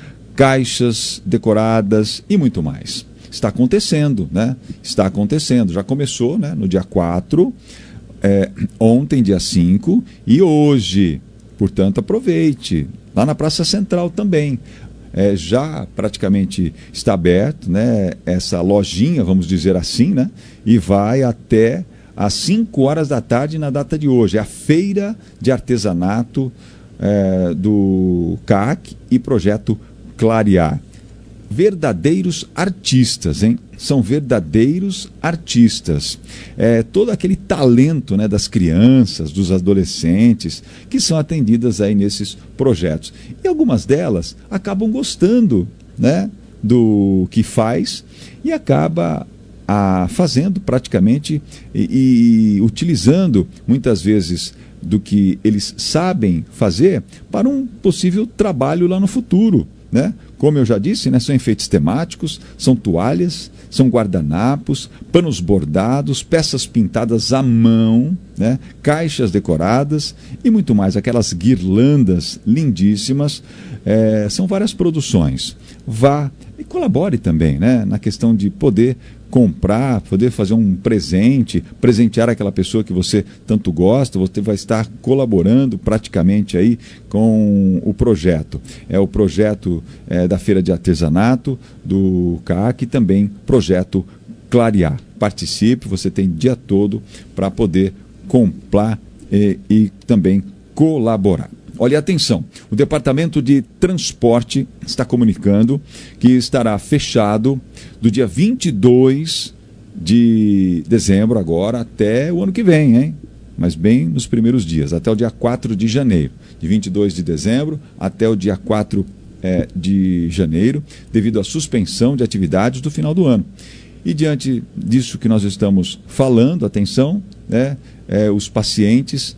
caixas decoradas e muito mais. Está acontecendo, né? Está acontecendo. Já começou, né, no dia quatro, é, ontem, dia cinco, e hoje. Portanto, aproveite. Lá na Praça Central também. É, já praticamente está aberto, né, essa lojinha, vamos dizer assim, né, e vai até às cinco horas da tarde na data de hoje. É a Feira de Artesanato é, do C A C e Projeto Clarear. Verdadeiros artistas, hein? São verdadeiros artistas. É, todo aquele talento, né, das crianças, dos adolescentes, que são atendidas aí nesses projetos. E algumas delas acabam gostando, né, do que faz e acaba a, fazendo praticamente e, e utilizando muitas vezes do que eles sabem fazer para um possível trabalho lá no futuro, né? Como eu já disse, né, são enfeites temáticos, são toalhas, são guardanapos, panos bordados, peças pintadas à mão, né? Caixas decoradas e muito mais, aquelas guirlandas lindíssimas. É, são várias produções. Vá e colabore também, né? Na questão de poder comprar, poder fazer um presente, presentear aquela pessoa que você tanto gosta. Você vai estar colaborando praticamente aí com o projeto. É o projeto é, da Feira de Artesanato do C A C e também projeto Clarear. Participe, você tem dia todo para poder comprar e, e também colaborar. Olha, atenção, o Departamento de Transporte está comunicando que estará fechado do dia vinte e dois de dezembro agora até o ano que vem, hein? Mas bem nos primeiros dias, até o dia quatro de janeiro. De vinte e dois de dezembro até o dia quatro é, de janeiro, devido à suspensão de atividades do final do ano. E diante disso que nós estamos falando, atenção, né, é, os pacientes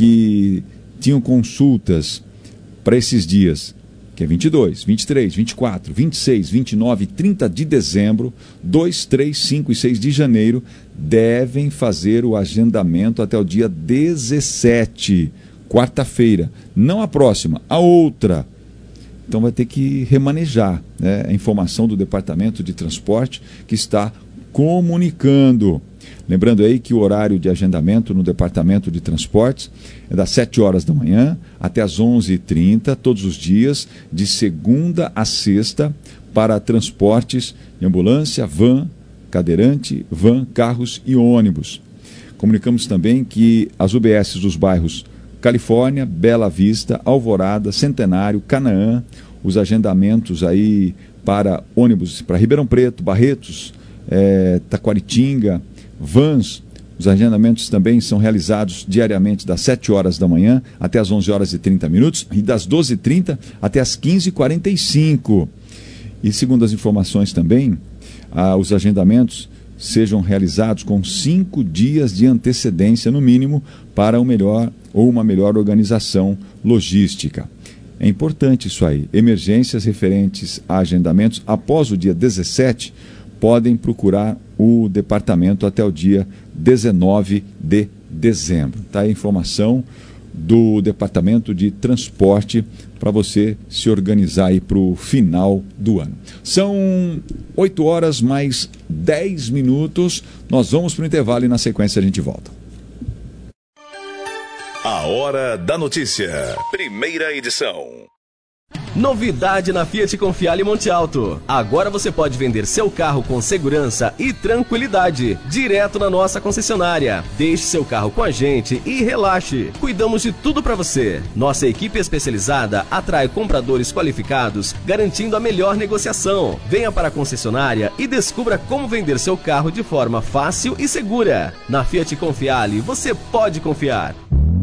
que tinham consultas para esses dias, que é vinte e dois, vinte e três, vinte e quatro, vinte e seis, vinte e nove e trinta de dezembro, dois, três, cinco e seis de janeiro, devem fazer o agendamento até o dia dezessete, quarta-feira. Não a próxima, a outra. Então vai ter que remanejar, né, a informação do Departamento de Transporte que está comunicando. Lembrando aí que o horário de agendamento no Departamento de Transportes é das sete horas da manhã até as onze e trinta, todos os dias, de segunda a sexta, para transportes de ambulância, van, cadeirante, van, carros e ônibus. Comunicamos também que as U B S dos bairros Califórnia, Bela Vista, Alvorada, Centenário, Canaã, os agendamentos aí para ônibus para Ribeirão Preto, Barretos, é, Taquaritinga, vans, os agendamentos também são realizados diariamente das sete horas da manhã até as onze horas e trinta minutos e das doze e trinta até as quinze e quarenta e cinco. E segundo as informações também, ah, os agendamentos sejam realizados com cinco dias de antecedência no mínimo para o melhor ou uma melhor organização logística. É importante isso aí. Emergências referentes a agendamentos após o dia dezessete podem procurar o departamento até o dia dezenove de dezembro. Tá aí a informação do Departamento de Transporte para você se organizar aí para o final do ano. São oito horas mais dez minutos. Nós vamos para o intervalo e na sequência a gente volta. A Hora da Notícia. Primeira edição. Novidade na Fiat Confiale Monte Alto. Agora você pode vender seu carro com segurança e tranquilidade, direto na nossa concessionária. Deixe seu carro com a gente e relaxe. Cuidamos de tudo para você. Nossa equipe especializada atrai compradores qualificados, garantindo a melhor negociação. Venha para a concessionária e descubra como vender seu carro de forma fácil e segura. Na Fiat Confiale, você pode confiar.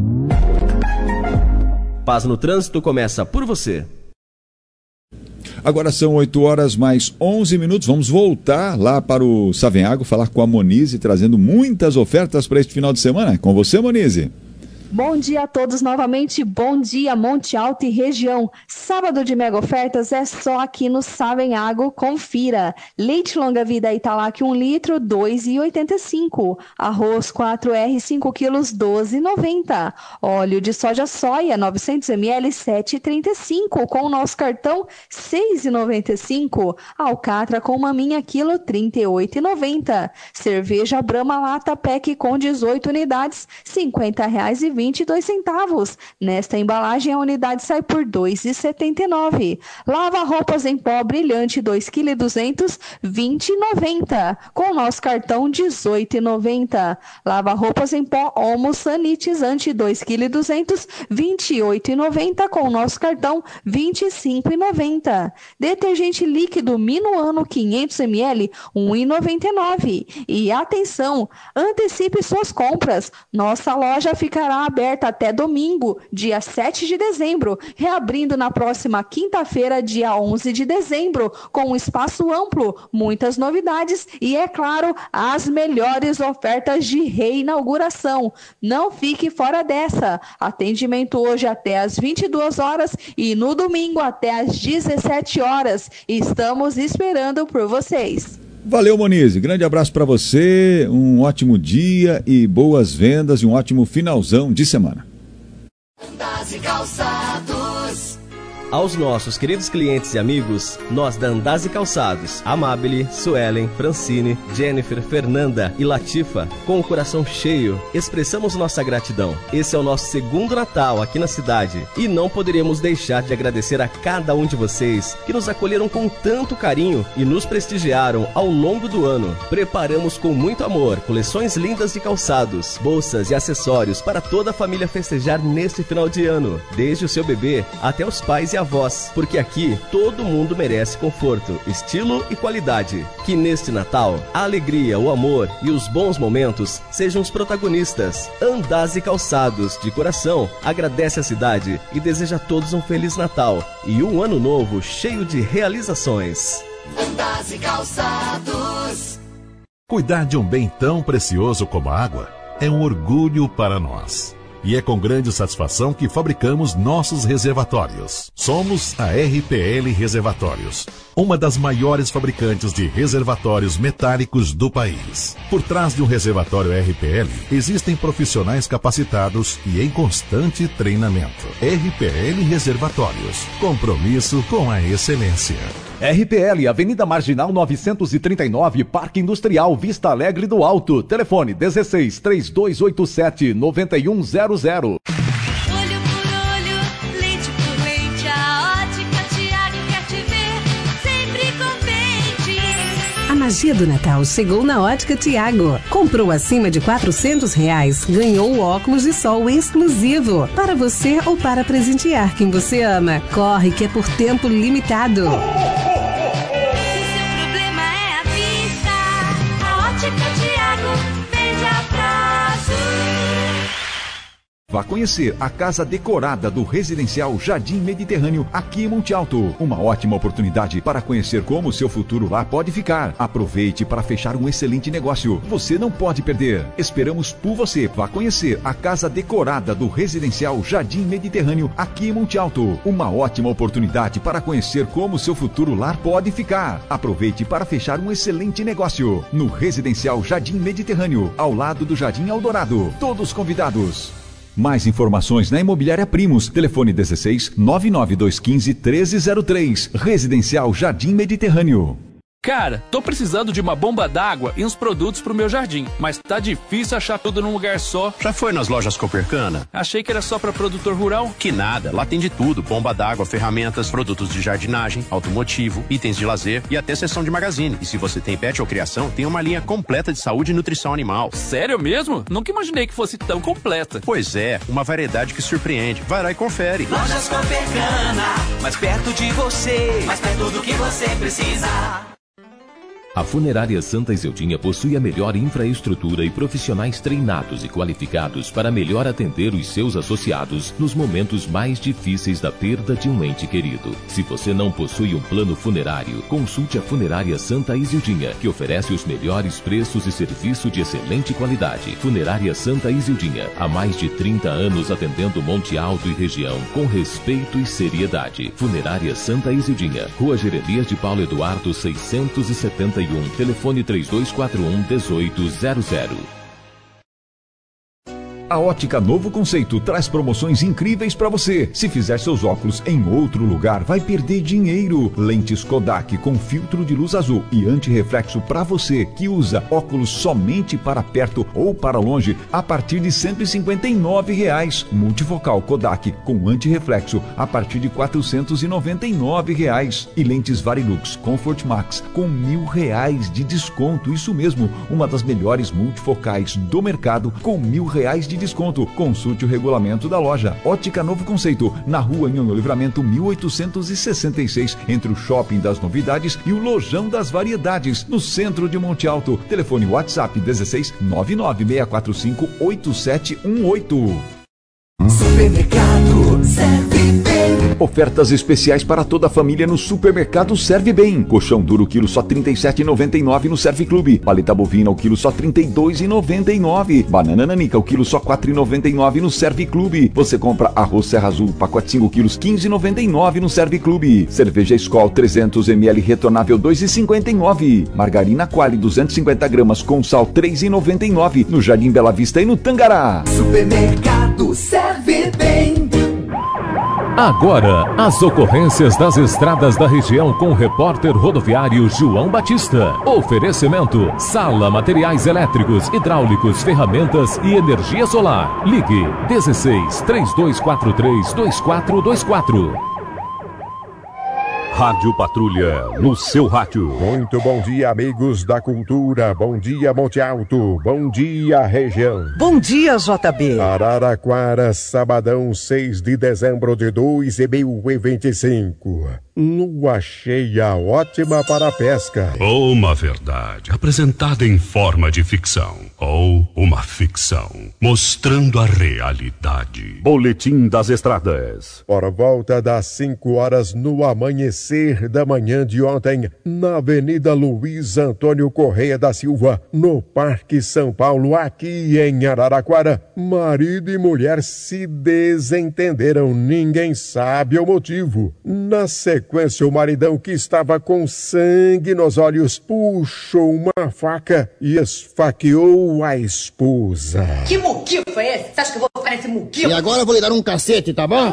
Paz no Trânsito começa por você. Agora são oito horas mais onze minutos. Vamos voltar lá para o Savenhago, falar com a Monize, trazendo muitas ofertas para este final de semana. Com você, Monize. Bom dia a todos novamente, bom dia Monte Alto e região. Sábado de mega ofertas é só aqui no Savenhago, confira. Leite longa vida Italac um litro, dois reais e oitenta e cinco. Arroz quatro R, cinco quilos, doze reais e noventa. Óleo de soja soia novecentos mililitros, sete reais e trinta e cinco. Com o nosso cartão, seis reais e noventa e cinco. Alcatra com maminha quilo, trinta e oito reais e noventa. Cerveja Brahma lata pack com dezoito unidades, cinquenta reais e vinte e dois centavos. Nesta embalagem, a unidade sai por dois reais e setenta e nove. Lava roupas em pó brilhante, dois quilos e duzentos, vinte reais e noventa. Com o nosso cartão, dezoito reais e noventa. Lava roupas em pó Omo sanitizante, dois quilos e duzentos, vinte e oito reais e noventa. Com o nosso cartão, vinte e cinco reais e noventa. Detergente líquido Minuano, quinhentos mililitros, um real e noventa e nove. E atenção, antecipe suas compras. Nossa loja ficará aberta até domingo, dia sete de dezembro, reabrindo na próxima quinta-feira, dia onze de dezembro, com um espaço amplo, muitas novidades e, é claro, as melhores ofertas de reinauguração. Não fique fora dessa. Atendimento hoje até às vinte e duas horas e no domingo até às dezessete horas. Estamos esperando por vocês. Valeu, Monize. Grande abraço para você, um ótimo dia e boas vendas e um ótimo finalzão de semana. Andas e Calçados. Aos nossos queridos clientes e amigos, nós da Andas e Calçados, Amabile, Suelen, Francine, Jennifer, Fernanda e Latifa, com o coração cheio, expressamos nossa gratidão. Esse é o nosso segundo Natal aqui na cidade e não poderíamos deixar de agradecer a cada um de vocês que nos acolheram com tanto carinho e nos prestigiaram ao longo do ano. Preparamos com muito amor coleções lindas de calçados, bolsas e acessórios para toda a família festejar neste final de ano, desde o seu bebê até os pais e avós, porque aqui todo mundo merece conforto, estilo e qualidade. Que neste Natal, a alegria, o amor e os bons momentos sejam os protagonistas. Andas e Calçados, de coração, agradece a cidade e deseja a todos um Feliz Natal e um ano novo cheio de realizações. Andas e Calçados. Cuidar de um bem tão precioso como a água é um orgulho para nós. E é com grande satisfação que fabricamos nossos reservatórios. Somos a R P L Reservatórios, uma das maiores fabricantes de reservatórios metálicos do país. Por trás de um reservatório R P L, existem profissionais capacitados e em constante treinamento. R P L Reservatórios, compromisso com a excelência. R P L, Avenida Marginal novecentos e trinta e nove, Parque Industrial, Vista Alegre do Alto. Telefone dezesseis, três dois oito sete, nove um zero zero. Olho por olho, leite por leite, a Ótica Tiago quer te ver sempre contente. A magia do Natal chegou na Ótica Tiago. Comprou acima de quatrocentos reais, ganhou o óculos de sol exclusivo para você ou para presentear quem você ama. Corre que é por tempo limitado. Vá conhecer a casa decorada do residencial Jardim Mediterrâneo aqui em Monte Alto. Uma ótima oportunidade para conhecer como o seu futuro lá pode ficar. Aproveite para fechar um excelente negócio. Você não pode perder. Esperamos por você. Vá conhecer a casa decorada do residencial Jardim Mediterrâneo aqui em Monte Alto. Uma ótima oportunidade para conhecer como o seu futuro lar pode ficar. Aproveite para fechar um excelente negócio. No residencial Jardim Mediterrâneo, ao lado do Jardim Eldorado. Todos convidados. Mais informações na Imobiliária Primos. Telefone dezesseis, nove nove dois um cinco, um três zero três. Residencial Jardim Mediterrâneo. Cara, tô precisando de uma bomba d'água e uns produtos pro meu jardim, mas tá difícil achar tudo num lugar só. Já foi nas lojas Copercana? Achei que era só pra produtor rural. Que nada, lá tem de tudo: bomba d'água, ferramentas, produtos de jardinagem, automotivo, itens de lazer e até seção de magazine. E se você tem pet ou criação, tem uma linha completa de saúde e nutrição animal. Sério mesmo? Nunca imaginei que fosse tão completa. Pois é, uma variedade que surpreende. Vai lá e confere. Lojas Copercana, mais perto de você, mais perto do que você precisa. A Funerária Santa Izildinha possui a melhor infraestrutura e profissionais treinados e qualificados para melhor atender os seus associados nos momentos mais difíceis da perda de um ente querido. Se você não possui um plano funerário, consulte a Funerária Santa Izildinha, que oferece os melhores preços e serviço de excelente qualidade. Funerária Santa Izildinha, há mais de trinta anos atendendo Monte Alto e região com respeito e seriedade. Funerária Santa Izildinha, Rua Jeremias de Paulo Eduardo seiscentos e setenta e um, telefone três dois quatro um, um oito zero zero. A Ótica Novo Conceito traz promoções incríveis para você. Se fizer seus óculos em outro lugar, vai perder dinheiro. Lentes Kodak com filtro de luz azul e antirreflexo para você que usa óculos somente para perto ou para longe, a partir de cento e cinquenta e nove reais. Multifocal Kodak com antirreflexo a partir de quatrocentos e noventa e nove reais. E lentes Varilux Comfort Max com mil reais de desconto. Isso mesmo, uma das melhores multifocais do mercado com mil reais de desconto. Consulte o regulamento da loja. Ótica Novo Conceito, na rua Nhonho Livramento mil oitocentos e sessenta e seis, entre o Shopping das Novidades e o Lojão das Variedades, no centro de Monte Alto. Telefone WhatsApp dezesseis, nove nove seis quatro cinco, oito sete um oito. Supermercado Serve Bem. Ofertas especiais para toda a família no supermercado Serve Bem. Colchão duro quilo só trinta e sete reais e noventa e nove centavos no Serve Clube. Paleta bovina o quilo só trinta e dois reais e noventa e nove centavos. Banana nanica o quilo só quatro reais e noventa e nove centavos no Serve Clube. Você compra arroz Serra Azul, pacote cinco quilos, quinze reais e noventa e nove centavos no Serve Clube. Cerveja Skol trezentos mililitros retornável dois reais e cinquenta e nove centavos. Margarina Qualy duzentos e cinquenta gramas com sal três reais e noventa e nove centavos no Jardim Bela Vista e no Tangará. Supermercado Serve Bem. Agora, as ocorrências das estradas da região com o repórter rodoviário João Batista. Oferecimento: Sala Materiais Elétricos, Hidráulicos, Ferramentas e Energia Solar. Ligue dezesseis, três dois quatro três, dois quatro dois quatro. Rádio Patrulha, no seu rádio. Muito bom dia, amigos da cultura. Bom dia, Monte Alto. Bom dia, região. Bom dia, J B. Araraquara, sabadão, seis de dezembro de dois mil e vinte e cinco. Lua cheia, ótima para a pesca. Ou uma verdade apresentada em forma de ficção. Ou uma ficção mostrando a realidade. Boletim das Estradas. Por volta das cinco horas no amanhecer da manhã de ontem, na Avenida Luiz Antônio Correia da Silva, no Parque São Paulo, aqui em Araraquara, marido e mulher se desentenderam. Ninguém sabe o motivo. Na sequência, o maridão, que estava com sangue nos olhos, puxou uma faca e esfaqueou a esposa. Que muquifo é esse? Você acha que eu vou ficar nesse muquifo? E agora eu vou lhe dar um cacete, tá bom?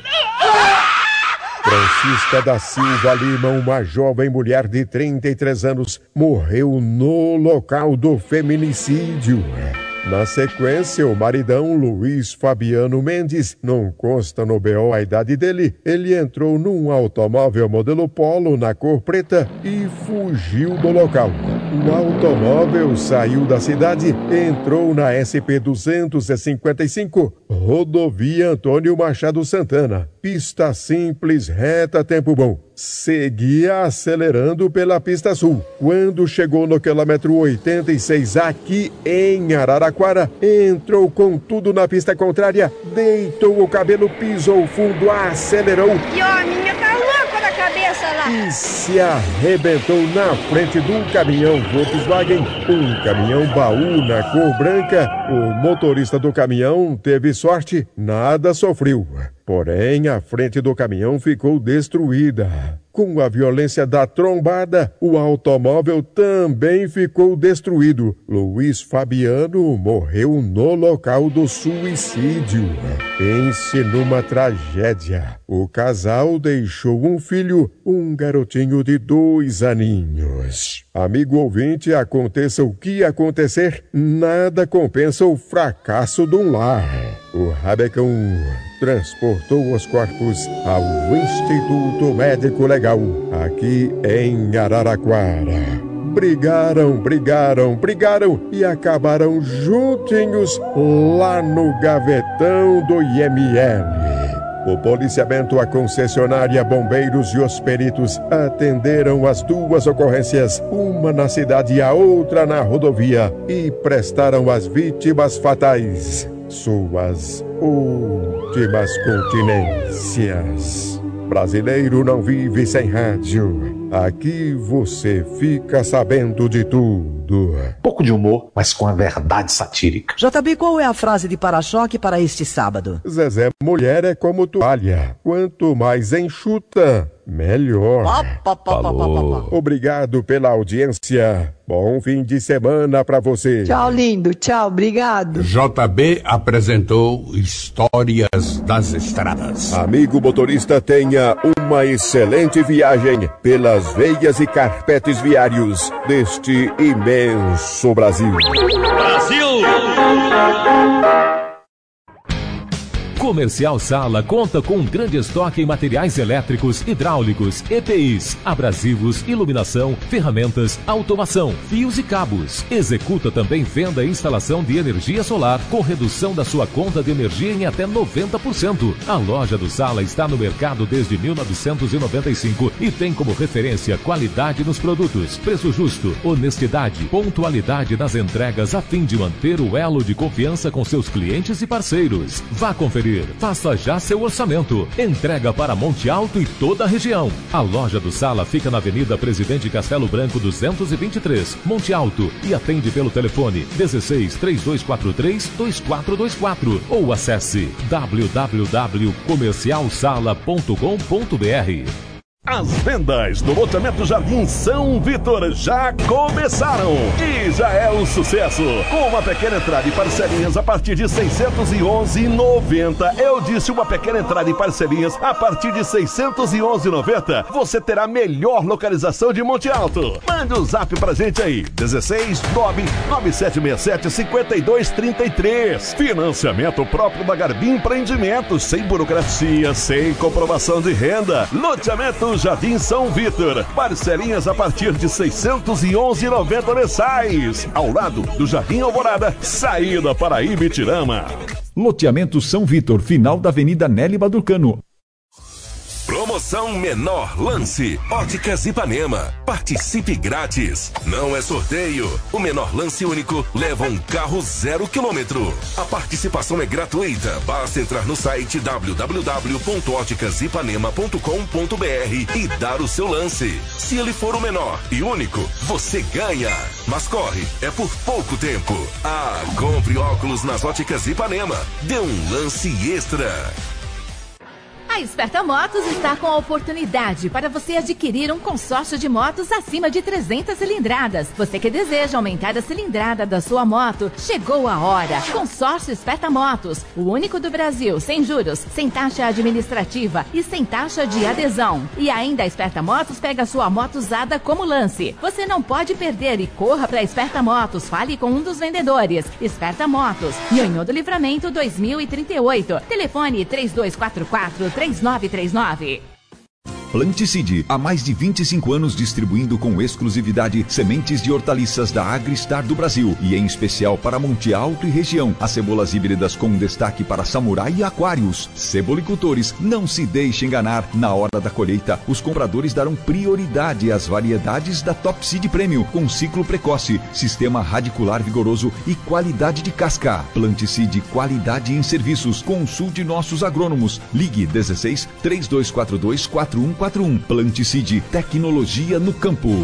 Francisca da Silva Lima, uma jovem mulher de trinta e três anos, morreu no local do feminicídio. Na sequência, o maridão, Luiz Fabiano Mendes, não consta no B O a idade dele, ele entrou num automóvel modelo Polo na cor preta e fugiu do local. O automóvel saiu da cidade, entrou na S P duzentos e cinquenta e cinco, rodovia Antônio Machado Santana, pista simples, reta, tempo bom. Seguia acelerando pela pista sul. Quando chegou no quilômetro oitenta e seis, aqui em Araraquara, entrou com tudo na pista contrária, deitou o cabelo, pisou fundo, acelerou. E ó, a minha tá louca da cabeça lá. E se arrebentou na frente do caminhão Volkswagen, um caminhão baú na cor branca. O motorista do caminhão teve sorte, nada sofreu. Porém, a frente do caminhão ficou destruída. Com a violência da trombada, o automóvel também ficou destruído. Luiz Fabiano morreu no local do suicídio. Pense numa tragédia. O casal deixou um filho, um garotinho de dois aninhos. Amigo ouvinte, aconteça o que acontecer, nada compensa o fracasso de um lar. O Rabecão transportou os corpos ao Instituto Médico Legal, aqui em Araraquara. Brigaram, brigaram, brigaram e acabaram juntinhos lá no gavetão do I M L. O policiamento, a concessionária, bombeiros e os peritos atenderam as duas ocorrências, uma na cidade e a outra na rodovia, e prestaram às vítimas fatais suas últimas continências. Brasileiro não vive sem rádio. Aqui você fica sabendo de tudo. Pouco de humor, mas com a verdade satírica. J B, qual é a frase de para-choque para este sábado? Zezé, mulher é como toalha. Quanto mais enxuta, melhor. Pá, pá, pá, pá, pá, pá. Obrigado pela audiência. Bom fim de semana pra você. Tchau, lindo. Tchau, obrigado. J B apresentou Histórias das Estradas. Amigo motorista, tenha uma excelente viagem pelas veias e carpetes viários deste imenso Brasil. Brasil! Comercial Sala conta com um grande estoque em materiais elétricos, hidráulicos, E P Is, abrasivos, iluminação, ferramentas, automação, fios e cabos. Executa também venda e instalação de energia solar com redução da sua conta de energia em até noventa por cento. A loja do Sala está no mercado desde mil novecentos e noventa e cinco e tem como referência qualidade nos produtos, preço justo, honestidade, pontualidade nas entregas a fim de manter o elo de confiança com seus clientes e parceiros. Vá conferir. garantir. Faça já seu orçamento. Entrega para Monte Alto e toda a região. A loja do Sala fica na Avenida Presidente Castelo Branco duzentos e vinte e três, Monte Alto, e atende pelo telefone dezesseis, três dois quatro três, dois quatro dois quatro ou acesse w w w ponto comercial sala ponto com ponto b r. As vendas do loteamento Jardim São Vitor já começaram e já é um sucesso. Com uma pequena entrada e parcelinhas a partir de seiscentos e onze reais e noventa centavos. Eu disse uma pequena entrada e parcelinhas a partir de seiscentos e onze reais e noventa centavos. Você terá a melhor localização de Monte Alto. Mande um zap pra gente aí. dezesseis, nove nove sete seis sete, cinco dois três três. Financiamento próprio da Garbim Empreendimentos, sem burocracia, sem comprovação de renda. Loteamento Jardim São Vitor, parcelinhas a partir de seiscentos e onze reais e noventa centavos mensais, ao lado do Jardim Alvorada, saída para Ibitirama. Loteamento São Vitor, final da Avenida Nelly Badurcano. Promoção Menor Lance, Óticas Ipanema. Participe grátis. Não é sorteio. O menor lance único leva um carro zero quilômetro. A participação é gratuita. Basta entrar no site w w w ponto óticas ipanema ponto com ponto b r e dar o seu lance. Se ele for o menor e único, você ganha. Mas corre, é por pouco tempo. Ah, compre óculos nas Óticas Ipanema. Dê um lance extra. A Esperta Motos está com a oportunidade para você adquirir um consórcio de motos acima de trezentas cilindradas. Você que deseja aumentar a cilindrada da sua moto, chegou a hora. Consórcio Esperta Motos, o único do Brasil, sem juros, sem taxa administrativa e sem taxa de adesão. E ainda a Esperta Motos pega a sua moto usada como lance. Você não pode perder e corra para a Esperta Motos. Fale com um dos vendedores. Esperta Motos, Nhonhô do Livramento dois mil e trinta e oito. Telefone três dois quatro quatro, três nove três nove. Planticide, há mais de vinte e cinco anos distribuindo com exclusividade sementes de hortaliças da Agristar do Brasil e em especial para Monte Alto e região. As cebolas híbridas com destaque para Samurai e Aquários. Cebolicultores, não se deixe enganar. Na hora da colheita, os compradores darão prioridade às variedades da Top Seed Premium com ciclo precoce, sistema radicular vigoroso e qualidade de casca. Planticide, qualidade em serviços. Consulte nossos agrônomos. Ligue dezesseis, três dois quatro dois, quatro um quatro um. Planticide, tecnologia no campo.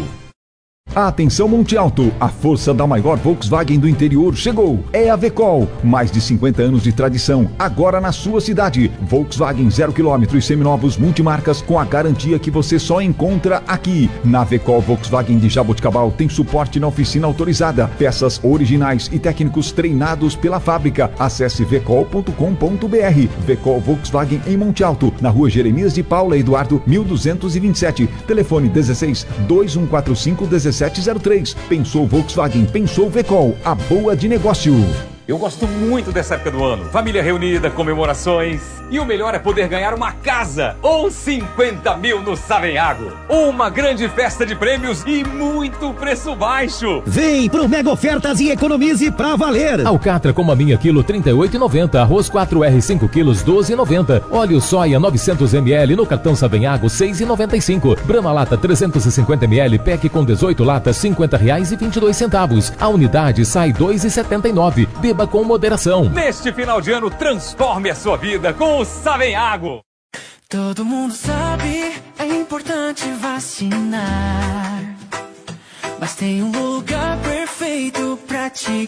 Atenção Monte Alto, a força da maior Volkswagen do interior chegou. É a Vecol, mais de cinquenta anos de tradição, agora na sua cidade. Volkswagen zero quilômetro e seminovos multimarcas com a garantia que você só encontra aqui. Na Vecol Volkswagen de Jaboticabal tem suporte na oficina autorizada, peças originais e técnicos treinados pela fábrica. Acesse vecol ponto com ponto b r. Vecol Volkswagen em Monte Alto, na rua Jeremias de Paula Eduardo, mil duzentos e vinte e sete. Telefone dezesseis, dois um quatro cinco, dezessete zero três. Pensou Volkswagen, pensou Vecol, a boa de negócio. Eu gosto muito dessa época do ano. Família reunida, comemorações. E o melhor é poder ganhar uma casa ou cinquenta mil no Savenhago. Uma grande festa de prêmios e muito preço baixo. Vem pro Mega Ofertas e economize pra valer. Alcatra com maminha quilo trinta e oito reais e noventa centavos. Arroz quatro R cinco quilos doze reais e noventa centavos. Óleo soia novecentos mililitros no cartão Savenhago seis reais e noventa e cinco centavos. Brahma lata trezentos e cinquenta mililitros, pack com dezoito latas cinquenta reais e vinte e dois centavos. A unidade sai dois reais e setenta e nove centavos. Beba com moderação. Neste final de ano, transforme a sua vida com o Savenhago. Todo mundo sabe, é importante vacinar. Mas tem um lugar perfeito pra te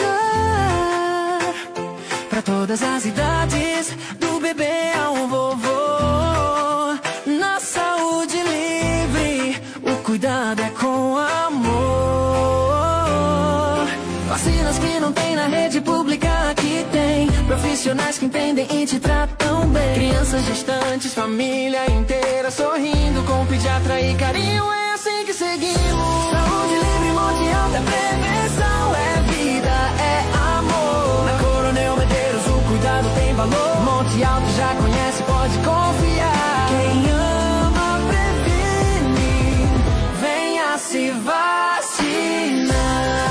cuidar. Pra todas as idades, do bebê ao vovô. Na saúde livre, o cuidado é com amor. Vacinas que não tem na rede pública, aqui tem. Profissionais que entendem e te tratam bem. Crianças gestantes, família inteira sorrindo com pediatra e carinho. É assim que seguimos. Saúde livre, Monte Alto é prevenção, é vida, é amor. Na Coronel Medeiros o cuidado tem valor. Monte Alto já conhece, pode confiar. Quem ama previne, venha se vacinar.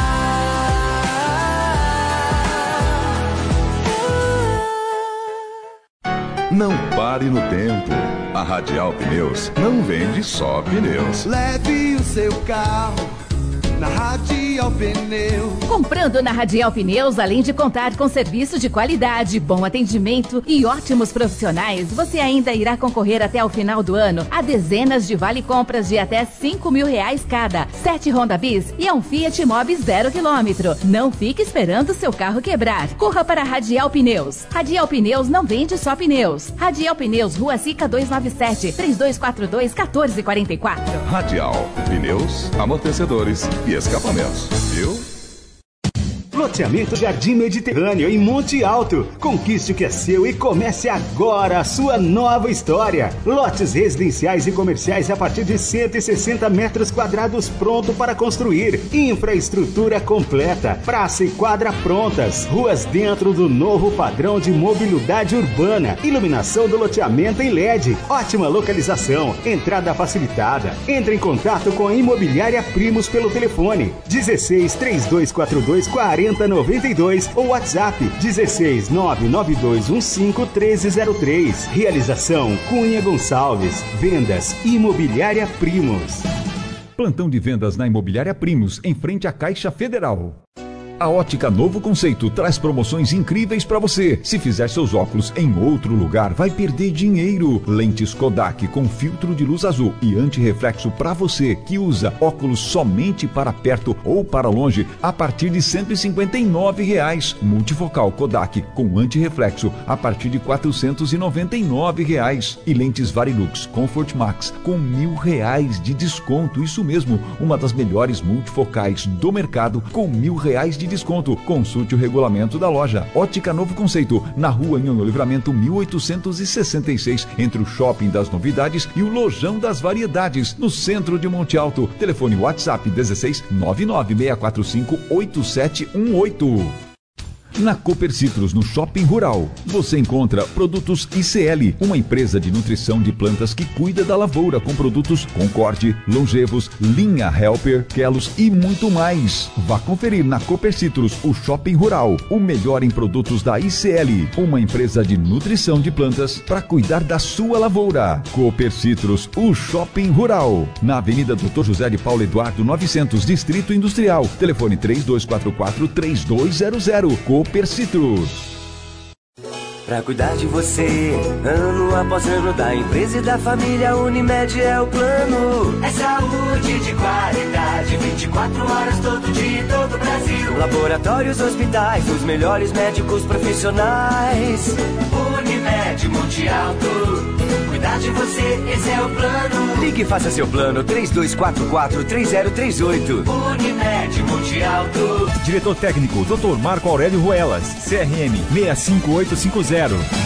Não pare no tempo. A Radial Pneus não vende só pneus. Leve o seu carro na Radial Radial Pneus. Comprando na Radial Pneus, além de contar com serviço de qualidade, bom atendimento e ótimos profissionais, você ainda irá concorrer até o final do ano a dezenas de vale-compras de até cinco mil reais cada, sete Honda Bis e um Fiat Mobi zero quilômetro. Não fique esperando seu carro quebrar. Corra para a Radial Pneus. Radial Pneus não vende só pneus. Radial Pneus, Rua Sica duzentos e noventa e sete, três dois quatro dois, um quatro quatro quatro. Radial, pneus, amortecedores e escapamentos. Viu? Loteamento Jardim Mediterrâneo em Monte Alto. Conquiste o que é seu e comece agora a sua nova história. Lotes residenciais e comerciais a partir de cento e sessenta metros quadrados pronto para construir. Infraestrutura completa. Praça e quadra prontas. Ruas dentro do novo padrão de mobilidade urbana. Iluminação do loteamento em L E D. Ótima localização. Entrada facilitada. Entre em contato com a Imobiliária Primos pelo telefone dezesseis, três dois quatro dois, quarenta noventa e dois ou WhatsApp dezesseis, nove nove dois um cinco, treze zero três. Realização Cunha Gonçalves. Vendas Imobiliária Primos. Plantão de vendas na Imobiliária Primos, em frente à Caixa Federal. A Ótica Novo Conceito traz promoções incríveis para você. Se fizer seus óculos em outro lugar, vai perder dinheiro. Lentes Kodak com filtro de luz azul e antirreflexo para você que usa óculos somente para perto ou para longe, a partir de cento e cinquenta e nove reais. Multifocal Kodak com antirreflexo a partir de quatrocentos e noventa e nove reais. E lentes Varilux Comfort Max com mil reais de desconto. Isso mesmo, uma das melhores multifocais do mercado com mil reais de desconto. Consulte o regulamento da loja. Ótica Novo Conceito, na rua Nhonho Livramento mil oitocentos e sessenta e seis, entre o Shopping das Novidades e o Lojão das Variedades, no centro de Monte Alto. Telefone WhatsApp dezesseis, nove nove seis quatro cinco, oito sete um oito. Na Cooper Citrus, no Shopping Rural, você encontra produtos I C L, uma empresa de nutrição de plantas que cuida da lavoura com produtos Concorde, Longevos, Linha Helper, Kelos e muito mais. Vá conferir na Cooper Citrus, o Shopping Rural, o melhor em produtos da I C L, uma empresa de nutrição de plantas para cuidar da sua lavoura. Cooper Citrus, o Shopping Rural, na Avenida doutor José de Paulo Eduardo novecentos, Distrito Industrial. Telefone três dois quatro quatro, três dois zero zero. Cooper Citrus. Pra cuidar de você, ano após ano, da empresa e da família, Unimed é o plano. É saúde de qualidade, vinte e quatro horas todo dia, todo o Brasil. Laboratórios, hospitais, os melhores médicos profissionais. Unimed Monte Alto, cuidar de você, esse é o plano. Ligue e faça seu plano, três dois quatro quatro, três zero três oito. Unimed Monte Alto. Diretor técnico, doutor Marco Aurélio Ruelas, C R M seis cinco oito cinco zero.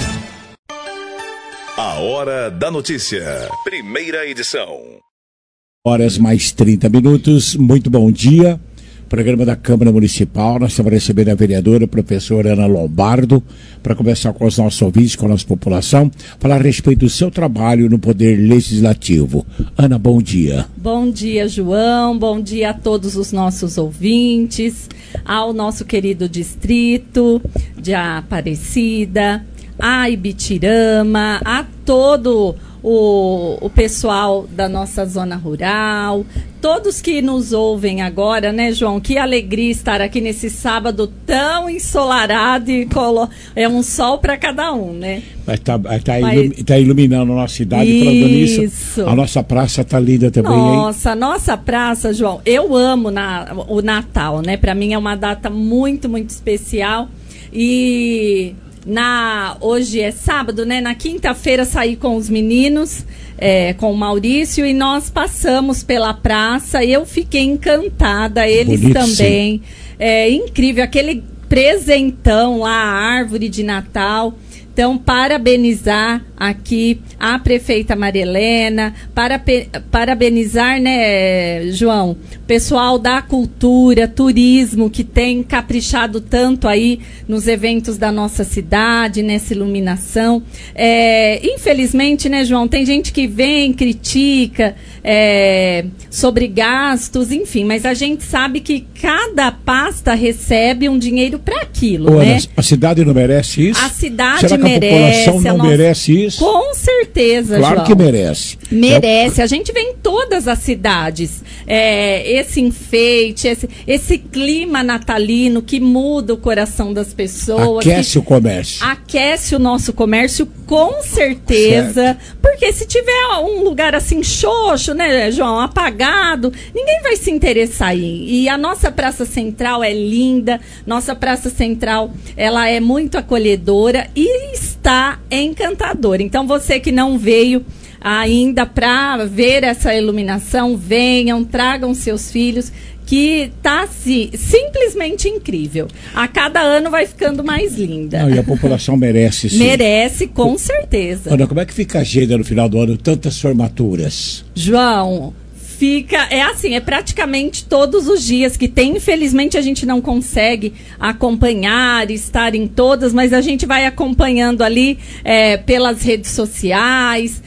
A Hora da Notícia, primeira edição. Horas mais trinta minutos, muito bom dia. Programa da Câmara Municipal, nós estamos recebendo a vereadora, a professora Ana Lombardo, para conversar com os nossos ouvintes, com a nossa população, falar a respeito do seu trabalho no Poder Legislativo. Ana, bom dia. Bom dia, João, bom dia a todos os nossos ouvintes, ao nosso querido distrito de Aparecida, a Ibitirama, a todo o, o pessoal da nossa zona rural, todos que nos ouvem agora, né, João? Que alegria estar aqui nesse sábado tão ensolarado e colo... é um sol para cada um, né? Mas tá, tá, Mas... ilum... tá iluminando a nossa cidade. Isso. Falando nisso, a nossa praça tá linda também, nossa, hein? a nossa praça, João, eu amo na... o Natal, né? Para mim é uma data muito, muito especial. E... Na, hoje é sábado, né? Na quinta-feira saí com os meninos, é, com o Maurício, e nós passamos pela praça. Eu fiquei encantada, eles Bonito, também. É incrível, aquele presentão lá, a árvore de Natal. Então, parabenizar aqui a prefeita Maria Helena, para, parabenizar, né, João, pessoal da cultura, turismo, que tem caprichado tanto aí nos eventos da nossa cidade, nessa iluminação. É, infelizmente, né, João, tem gente que vem, critica é, sobre gastos, enfim, mas a gente sabe que cada pasta recebe um dinheiro para aquilo, Ô, né? A cidade não merece isso? A cidade Será que merece. A população não nossa... merece isso? Com certeza, Claro João. que merece. Merece. A gente vê em todas as cidades. É, esse enfeite, esse, esse clima natalino que muda o coração das pessoas. Aquece o comércio. Aquece o nosso comércio, com certeza. Certo. Porque se tiver um lugar assim xoxo, né, João, apagado, ninguém vai se interessar aí. E a nossa Praça Central é linda, nossa Praça Central, ela é muito acolhedora e está encantadora. Então, você que não veio ainda para ver essa iluminação, venham, tragam seus filhos, que tá si, simplesmente incrível. A cada ano vai ficando mais linda. Não, e a população merece, sim. Merece, com certeza. Ana, como é que fica a agenda no final do ano? Tantas formaturas. João, fica, é assim, é praticamente todos os dias que tem. Infelizmente a gente não consegue acompanhar, estar em todas, mas a gente vai acompanhando ali é, pelas redes sociais,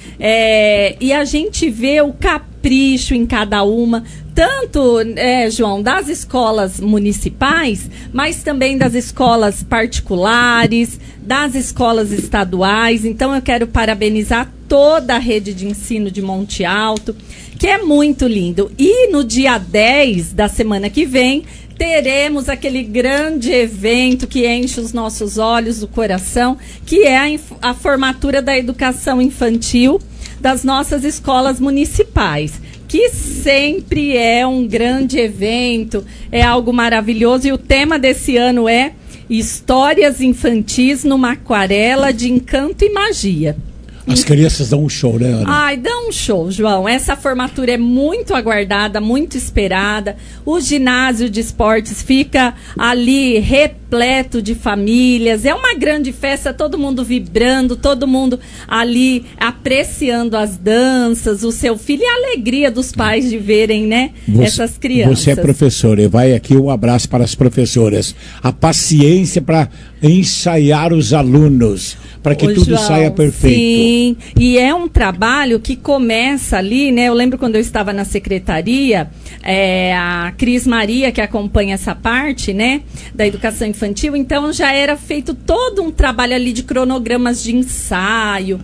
é, e a gente vê o capricho em cada uma, tanto, é, João, das escolas municipais, mas também das escolas particulares, das escolas estaduais. Então eu quero parabenizar toda a rede de ensino de Monte Alto, que é muito lindo. E no dia dez da semana que vem, teremos aquele grande evento que enche os nossos olhos, o coração, que é a, a formatura da educação infantil das nossas escolas municipais, que sempre é um grande evento, é algo maravilhoso. E o tema desse ano é Histórias Infantis numa Aquarela de Encanto e Magia. As crianças dão um show, né, Ana? Ai, dão um show, João. Essa formatura é muito aguardada, muito esperada. O ginásio de esportes fica ali repleto de famílias. É uma grande festa, todo mundo vibrando, todo mundo ali apreciando as danças, o seu filho e a alegria dos pais de verem, né, você, essas crianças. Você é professora e vai aqui um abraço para as professoras. A paciência para ensaiar os alunos, para que Ô, tudo João, saia perfeito. Sim, e é um trabalho que começa ali, né? Eu lembro quando eu estava na secretaria, é, a Cris Maria, que acompanha essa parte, né, da educação infantil, então já era feito todo um trabalho ali de cronogramas de ensaio,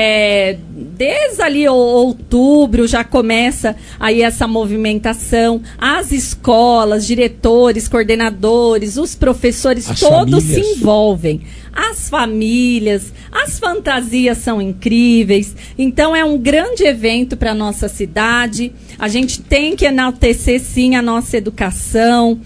é, desde ali outubro já começa aí essa movimentação, as escolas, diretores, coordenadores, os professores, as todos famílias se envolvem. As famílias, as fantasias são incríveis. Então é um grande evento para a nossa cidade. A gente tem que enaltecer sim a nossa educação,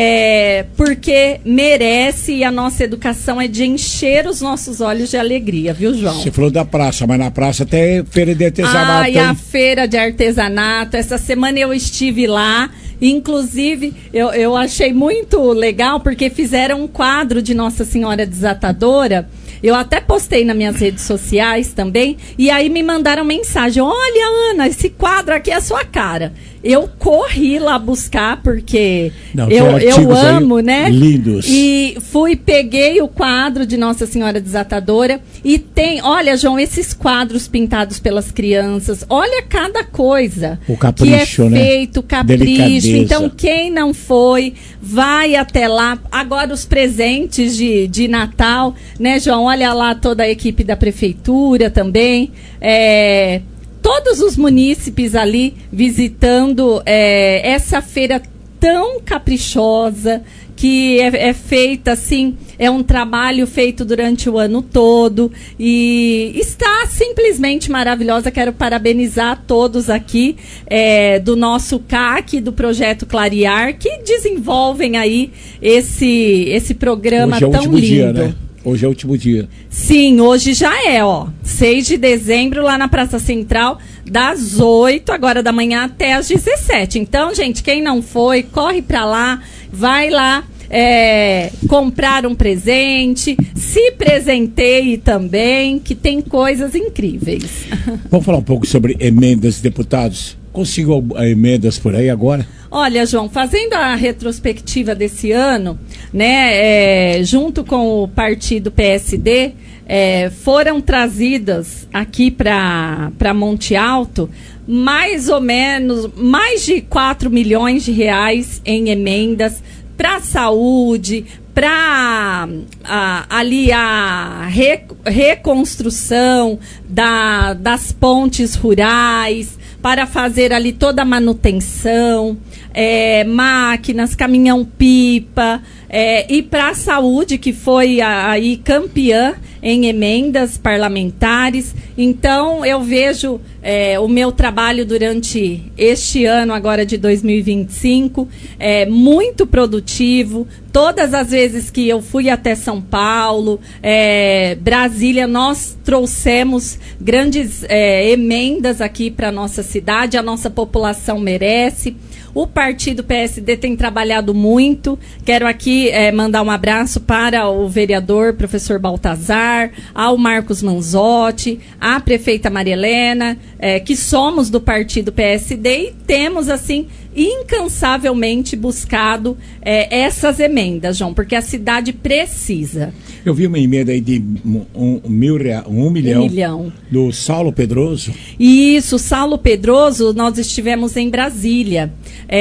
é, porque merece, e a nossa educação é de encher os nossos olhos de alegria, viu, João? Você falou da praça, mas na praça tem feira de artesanato. Ai, a feira de artesanato. Essa semana eu estive lá. Inclusive, eu, eu achei muito legal, porque fizeram um quadro de Nossa Senhora Desatadora. Eu até postei nas minhas redes sociais também. E aí me mandaram mensagem: olha, Ana, esse quadro aqui é a sua cara. Eu corri lá buscar, porque Não, eu, eu amo, né? Lindos. E fui, peguei o quadro de Nossa Senhora Desatadora. E tem, olha, João, esses quadros pintados pelas crianças, olha cada coisa o capricho, que é feito, né? capricho. Delicadeza. Então, quem não foi, vai até lá. Agora, os presentes de, de Natal, né, João? Olha lá toda a equipe da prefeitura também. É... Todos os munícipes ali visitando é, essa feira tão caprichosa, que é, é feita assim, é um trabalho feito durante o ano todo e está simplesmente maravilhosa. Quero parabenizar todos aqui é, do nosso C A C, do Projeto Clarear, que desenvolvem aí esse, esse programa Hoje é o tão último lindo. Dia, né? Hoje é o último dia. Sim, hoje já é, ó. seis de dezembro, lá na Praça Central, das oito agora da manhã até as dezessete. Então, gente, quem não foi, corre pra lá, vai lá é, comprar um presente, se presenteie também, que tem coisas incríveis. Vamos falar um pouco sobre emendas, deputados. Conseguiu emendas por aí agora? Olha, João, fazendo a retrospectiva desse ano, né, é, junto com o partido P S D, é, foram trazidas aqui para Monte Alto mais ou menos mais de quatro milhões de reais em emendas para a saúde, para ali a re, reconstrução da, das pontes rurais, para fazer ali toda a manutenção, é, máquinas, caminhão-pipa, é, e para a saúde, que foi a, aí campeã em emendas parlamentares. Então, eu vejo é, o meu trabalho durante este ano, agora de dois mil e vinte e cinco, é, muito produtivo. Todas as vezes que eu fui até São Paulo, é, Brasília, nós trouxemos grandes é, emendas aqui para a nossa cidade, a nossa população merece. O partido P S D tem trabalhado muito. Quero aqui é, mandar um abraço para o vereador professor Baltazar, ao Marcos Manzotti, à prefeita Maria Helena, é, que somos do partido P S D e temos, assim, incansavelmente buscado é, essas emendas, João, porque a cidade precisa. Eu vi uma emenda aí de um, um, mil rea, um, milhão, um milhão do Saulo Pedroso. Isso, Saulo Pedroso, nós estivemos em Brasília,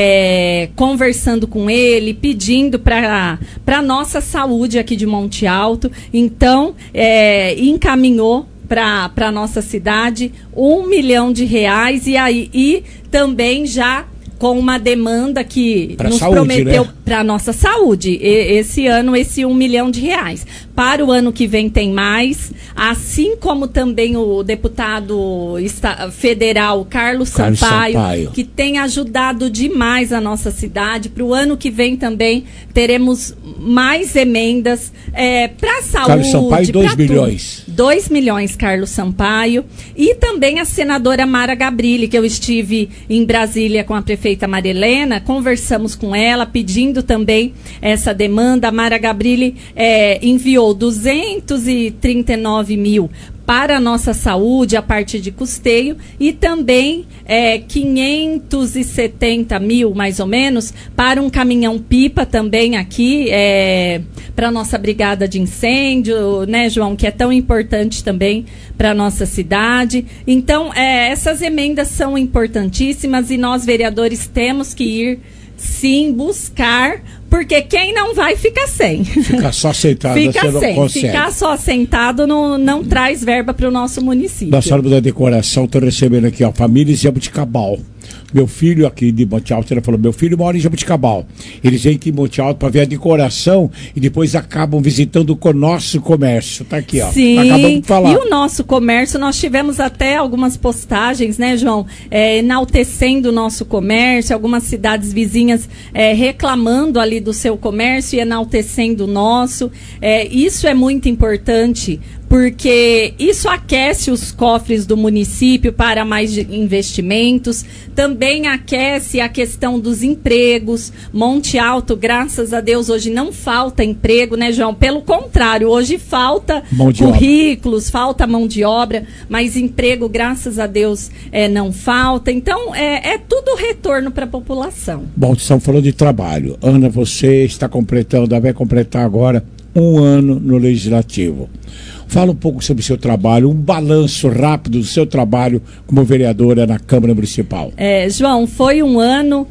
é, conversando com ele, pedindo para a nossa saúde aqui de Monte Alto. Então, é, encaminhou para a nossa cidade um milhão de reais e, aí, e também já com uma demanda que pra nos saúde, prometeu, né? Para a nossa saúde. E, esse ano, esse um milhão de reais. Para o ano que vem tem mais, assim como também o deputado esta, federal Carlos, Carlos Sampaio, Sampaio, que tem ajudado demais a nossa cidade. Para o ano que vem também teremos mais emendas é, para a saúde. Carlos Sampaio, dois milhões. dois milhões, Carlos Sampaio. E também a senadora Mara Gabrilli, que eu estive em Brasília com a prefeita Maria Helena, conversamos com ela, pedindo também essa demanda. A Mara Gabrilli é, enviou duzentos e trinta e nove mil para a nossa saúde, a parte de custeio, e também é, quinhentos e setenta mil, mais ou menos, para um caminhão-pipa também aqui, é, para a nossa brigada de incêndio, né, João, que é tão importante também para a nossa cidade. Então, é, essas emendas são importantíssimas e nós, vereadores, temos que ir, sim, buscar, porque quem não vai fica sem. Ficar só sentado, fica você sem. não consegue. Ficar só sentado não, não traz verba para o nosso município. Nós falamos da decoração, estou recebendo aqui, ó, família Jabuticabal. Meu filho aqui de Monte Alto, ele falou, meu filho mora em Jabuticabal. Eles vêm aqui em Monte Alto para ver a decoração e depois acabam visitando o nosso comércio. Tá aqui, ó. Sim, acabamos de falar. E o nosso comércio, nós tivemos até algumas postagens, né, João, é, enaltecendo o nosso comércio, algumas cidades vizinhas é, reclamando ali do seu comércio e enaltecendo o nosso. É, isso é muito importante, porque isso aquece os cofres do município para mais investimentos, também aquece a questão dos empregos. Monte Alto, graças a Deus, hoje não falta emprego, né, João? Pelo contrário, hoje falta currículos, falta mão de obra, mas emprego, graças a Deus, é, não falta. Então, é, é tudo retorno para a população. Bom, estamos falando de trabalho. Ana, você está completando, vai completar agora um ano no Legislativo. Fala um pouco sobre o seu trabalho, um balanço rápido do seu trabalho como vereadora na Câmara Municipal. É, João, foi um ano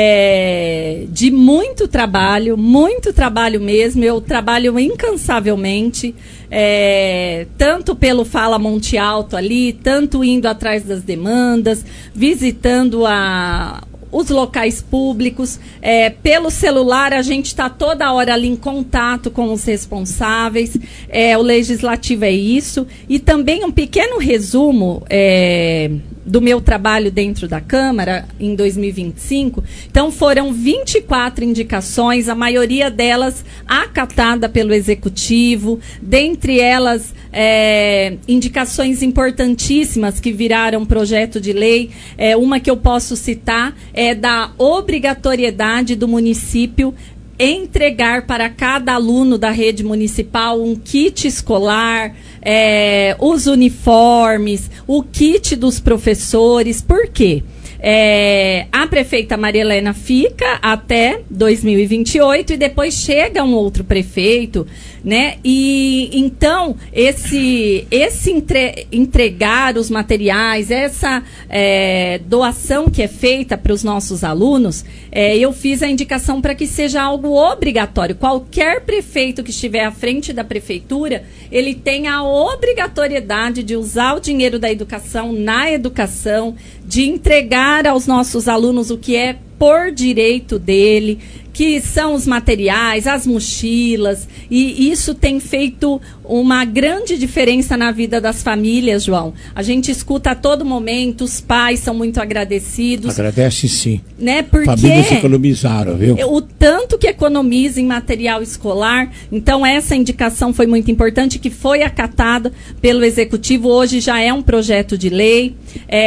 é, de muito trabalho, muito trabalho mesmo. Eu trabalho incansavelmente, é, tanto pelo Fala Monte Alto ali, tanto indo atrás das demandas, visitando a... os locais públicos, é, pelo celular a gente está toda hora ali em contato com os responsáveis, é, o legislativo é isso, e também um pequeno resumo é, do meu trabalho dentro da Câmara em dois mil e vinte e cinco. Então foram vinte e quatro indicações, a maioria delas acatada pelo Executivo, dentre elas é, indicações importantíssimas que viraram projeto de lei. É, uma que eu posso citar é da obrigatoriedade do município entregar para cada aluno da rede municipal um kit escolar, é, os uniformes, o kit dos professores. Por quê? É, a prefeita Maria Helena fica até dois mil e vinte e oito e depois chega um outro prefeito, né? E então esse, esse entre, entregar os materiais, essa é, doação que é feita para os nossos alunos, é, eu fiz a indicação para que seja algo obrigatório. Qualquer prefeito que estiver à frente da prefeitura, ele tem a obrigatoriedade de usar o dinheiro da educação na educação, de entregar aos nossos alunos o que é por direito dele, que são os materiais, as mochilas, e isso tem feito uma grande diferença na vida das famílias, João. A gente escuta a todo momento, os pais são muito agradecidos. Agradece sim. Né? Porque famílias economizaram, viu? O tanto que economiza em material escolar. Então, essa indicação foi muito importante, que foi acatada pelo Executivo. Hoje já é um projeto de lei.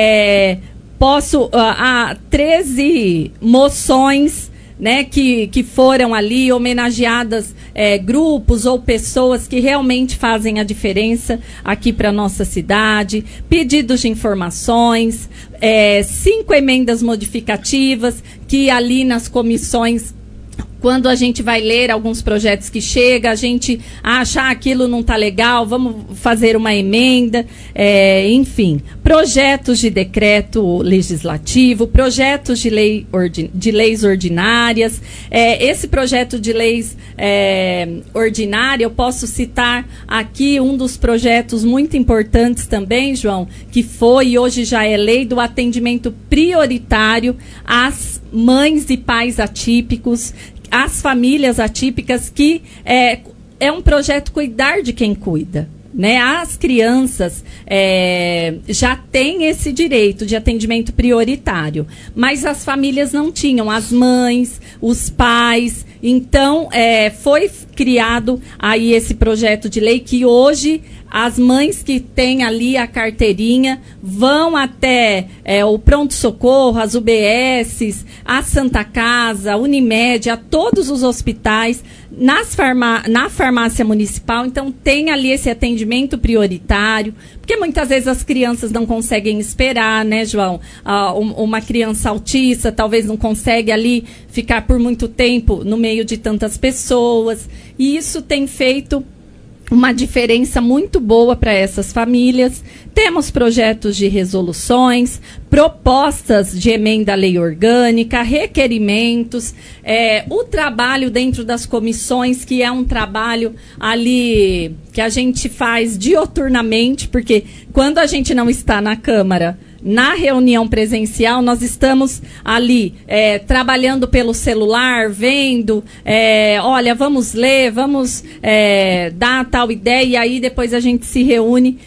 É, posso... Uh, há treze moções, né, que, que foram ali homenageadas, é, grupos ou pessoas que realmente fazem a diferença aqui para a nossa cidade, pedidos de informações, é, cinco emendas modificativas que ali nas comissões, quando a gente vai ler alguns projetos que chega, a gente acha ah, aquilo não está legal, vamos fazer uma emenda, é, enfim, projetos de decreto legislativo, projetos de, lei ordi de leis ordinárias. É, esse projeto de leis é, ordinária, eu posso citar aqui um dos projetos muito importantes também, João, que foi e hoje já é lei do atendimento prioritário às mães e pais atípicos, as famílias atípicas, que é, é um projeto cuidar de quem cuida. Né? As crianças é, já têm esse direito de atendimento prioritário, mas as famílias não tinham, as mães, os pais. Então, é, foi criado aí esse projeto de lei que hoje as mães que têm ali a carteirinha vão até é, o pronto-socorro, as U B Ss, a Santa Casa, a Unimed, a todos os hospitais, nas farmá na farmácia municipal. Então, tem ali esse atendimento prioritário, porque muitas vezes as crianças não conseguem esperar, né, João? Ah, um, uma criança autista talvez não consegue ali ficar por muito tempo no meio de tantas pessoas, e isso tem feito uma diferença muito boa para essas famílias. Temos projetos de resoluções, propostas de emenda à lei orgânica, requerimentos, é, o trabalho dentro das comissões, que é um trabalho ali que a gente faz dioturnamente, porque quando a gente não está na Câmara, na reunião presencial, nós estamos ali é, trabalhando pelo celular, vendo, é, olha, vamos ler, vamos é, dar tal ideia, e aí depois a gente se reúne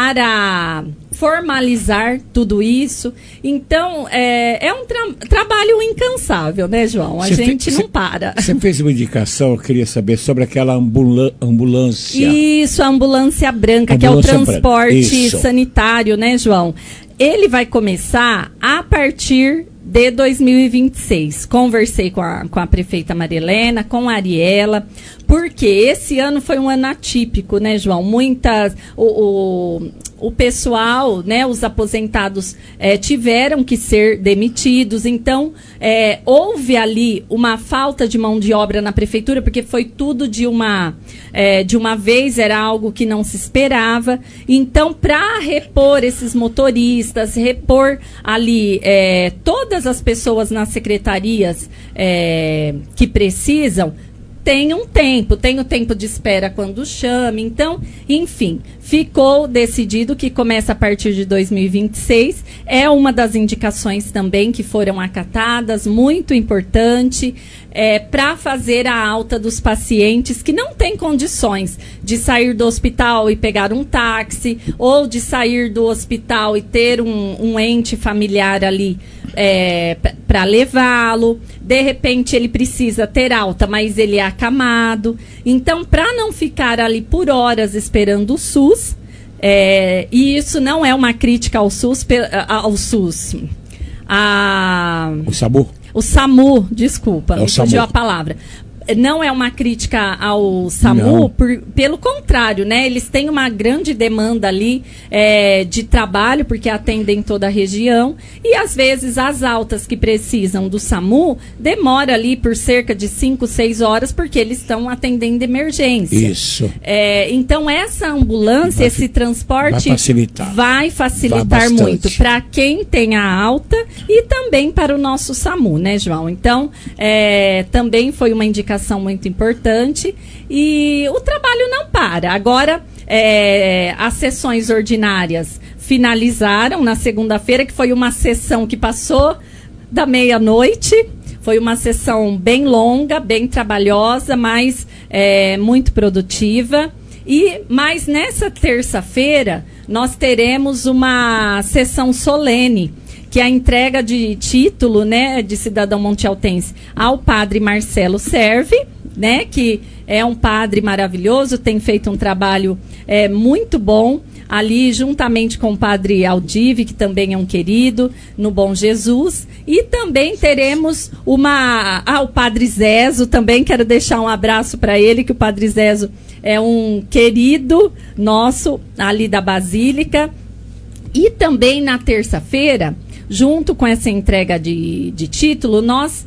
para formalizar tudo isso. Então, é, é um tra trabalho incansável, né, João? A cê gente não para. Você fez uma indicação, eu queria saber sobre aquela ambula ambulância. Isso, a ambulância branca, ambulância que é o transporte sanitário, né, João? Ele vai começar a partir de dois mil e vinte e seis. Conversei com a, com a prefeita Maria Helena, com a Ariela, porque esse ano foi um ano atípico, né, João? Muitas... O, o, o pessoal, né, os aposentados é, tiveram que ser demitidos. Então, é, houve ali uma falta de mão de obra na prefeitura, porque foi tudo de uma, é, de uma vez, era algo que não se esperava. Então, para repor esses motoristas, repor ali é, todas as pessoas nas secretarias é, que precisam, tem um tempo, tem o tempo de espera quando chame. Então, enfim, ficou decidido que começa a partir de dois mil e vinte e seis. É uma das indicações também que foram acatadas, muito importante, é, para fazer a alta dos pacientes que não têm condições de sair do hospital e pegar um táxi, ou de sair do hospital e ter um, um ente familiar ali é, para levá-lo. De repente ele precisa ter alta, mas ele é acamado. Então, para não ficar ali por horas esperando o SUS, é, e isso não é uma crítica ao SUS, ao SUS, a, o SAMU, o SAMU, desculpa, é me fugiu a palavra. Não é uma crítica ao SAMU, por, pelo contrário, né? Eles têm uma grande demanda ali é, de trabalho, porque atendem toda a região, e às vezes as altas que precisam do SAMU demora ali por cerca de cinco, seis horas, porque eles estão atendendo emergência. Isso. É, então essa ambulância, vai, esse transporte vai facilitar, vai facilitar vai muito para quem tem a alta e também para o nosso SAMU, né, João? Então, é, também foi uma indicação muito importante, e o trabalho não para. Agora, é, as sessões ordinárias finalizaram na segunda-feira, que foi uma sessão que passou da meia-noite, Foi uma sessão bem longa, bem trabalhosa, mas é, muito produtiva. E, mas nessa terça-feira nós teremos uma sessão solene, que é a entrega de título, né, de cidadão montialtense ao padre Marcelo Serve, né, que é um padre maravilhoso, tem feito um trabalho é, muito bom ali juntamente com o padre Aldive, que também é um querido, no Bom Jesus. E também teremos uma... Ah, o padre Zezo, também quero deixar um abraço para ele, que o padre Zezo é um querido nosso ali da Basílica. E também na terça-feira, junto com essa entrega de, de título, nós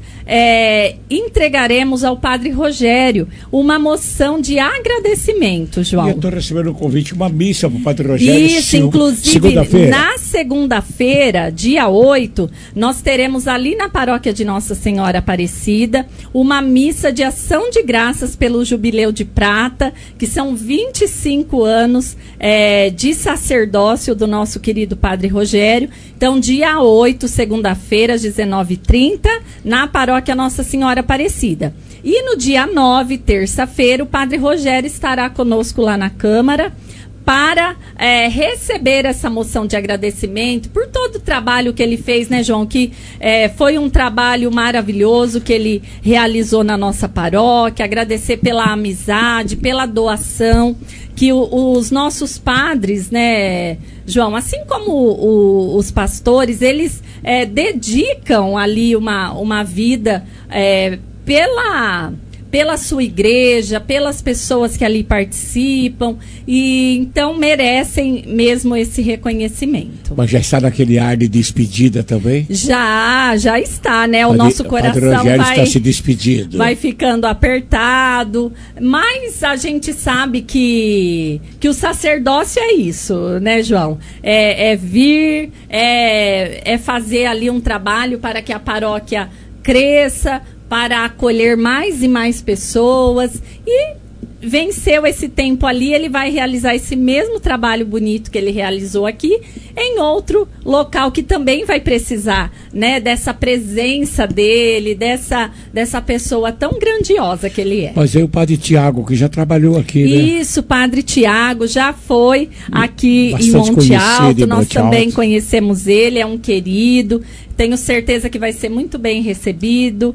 é, entregaremos ao padre Rogério uma moção de agradecimento, João. E eu estou recebendo um convite, uma missa para o padre Rogério. Isso, inclusive, segunda-feira. Na segunda-feira, dia oito, nós teremos ali na paróquia de Nossa Senhora Aparecida uma missa de ação de graças pelo Jubileu de Prata, que são vinte e cinco anos é, de sacerdócio do nosso querido padre Rogério. Então, dia oito, segunda-feira, às dezenove e trinta, na paróquia Nossa Senhora Aparecida. E no dia nove, terça-feira, o padre Rogério estará conosco lá na Câmara para é, receber essa moção de agradecimento por todo o trabalho que ele fez, né, João? Que é, foi um trabalho maravilhoso que ele realizou na nossa paróquia. Agradecer pela amizade, pela doação que o, os nossos padres, né, João, assim como o, o, os pastores, eles é, dedicam ali uma, uma vida é, pela... pela sua igreja, pelas pessoas que ali participam, e então merecem mesmo esse reconhecimento. Mas já está naquele ar de despedida também? Já, já está, né? O Padre, nosso coração Padre Rogério vai, está se despedindo. Vai ficando apertado, mas a gente sabe que, que o sacerdócio é isso, né, João? É, é vir, é, é fazer ali um trabalho para que a paróquia cresça, para acolher mais e mais pessoas, e venceu esse tempo ali, ele vai realizar esse mesmo trabalho bonito que ele realizou aqui, em outro local que também vai precisar, né, dessa presença dele, dessa, dessa pessoa tão grandiosa que ele é. Mas aí o padre Tiago, que já trabalhou aqui, né? Isso, padre Tiago já foi aqui Bastante em Monte Alto, em nós Monte também Alto. Conhecemos ele, é um querido. Tenho certeza que vai ser muito bem recebido.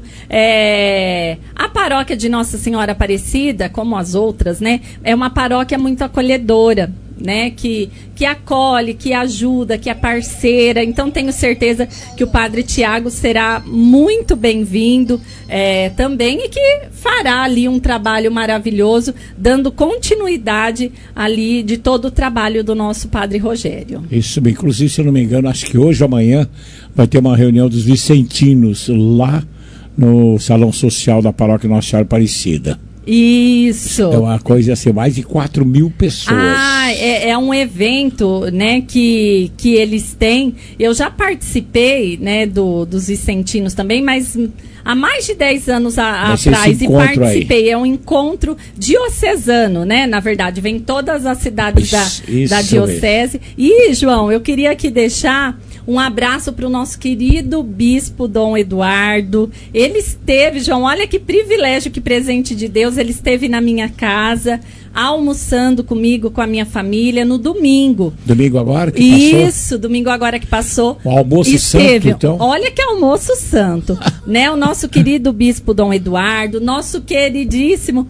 É, a paróquia de Nossa Senhora Aparecida, como as outras, né, é uma paróquia muito acolhedora, né, que, que acolhe, que ajuda, que é parceira. Então tenho certeza que o padre Tiago será muito bem-vindo é, também, e que fará ali um trabalho maravilhoso, dando continuidade ali de todo o trabalho do nosso padre Rogério. Isso, inclusive, se eu não me engano, acho que hoje ou amanhã vai ter uma reunião dos vicentinos lá no Salão Social da Paróquia Nossa Senhora Aparecida. Isso. É uma coisa assim, mais de quatro mil pessoas. Ah, é, é um evento, né, que, que eles têm. Eu já participei, né, do, dos vicentinos também, mas há mais de dez anos a, atrás, e participei. Aí. É um encontro diocesano, né? Na verdade, vem todas as cidades isso, da, isso da diocese. Mesmo. E, João, eu queria aqui deixar um abraço para o nosso querido bispo Dom Eduardo. Ele esteve, João, olha que privilégio, que presente de Deus. Ele esteve na minha casa, almoçando comigo, com a minha família, no domingo. Domingo agora que Isso, passou? Isso, domingo agora que passou. O almoço esteve, santo, então? Olha que almoço santo. Né? O nosso querido bispo Dom Eduardo, nosso queridíssimo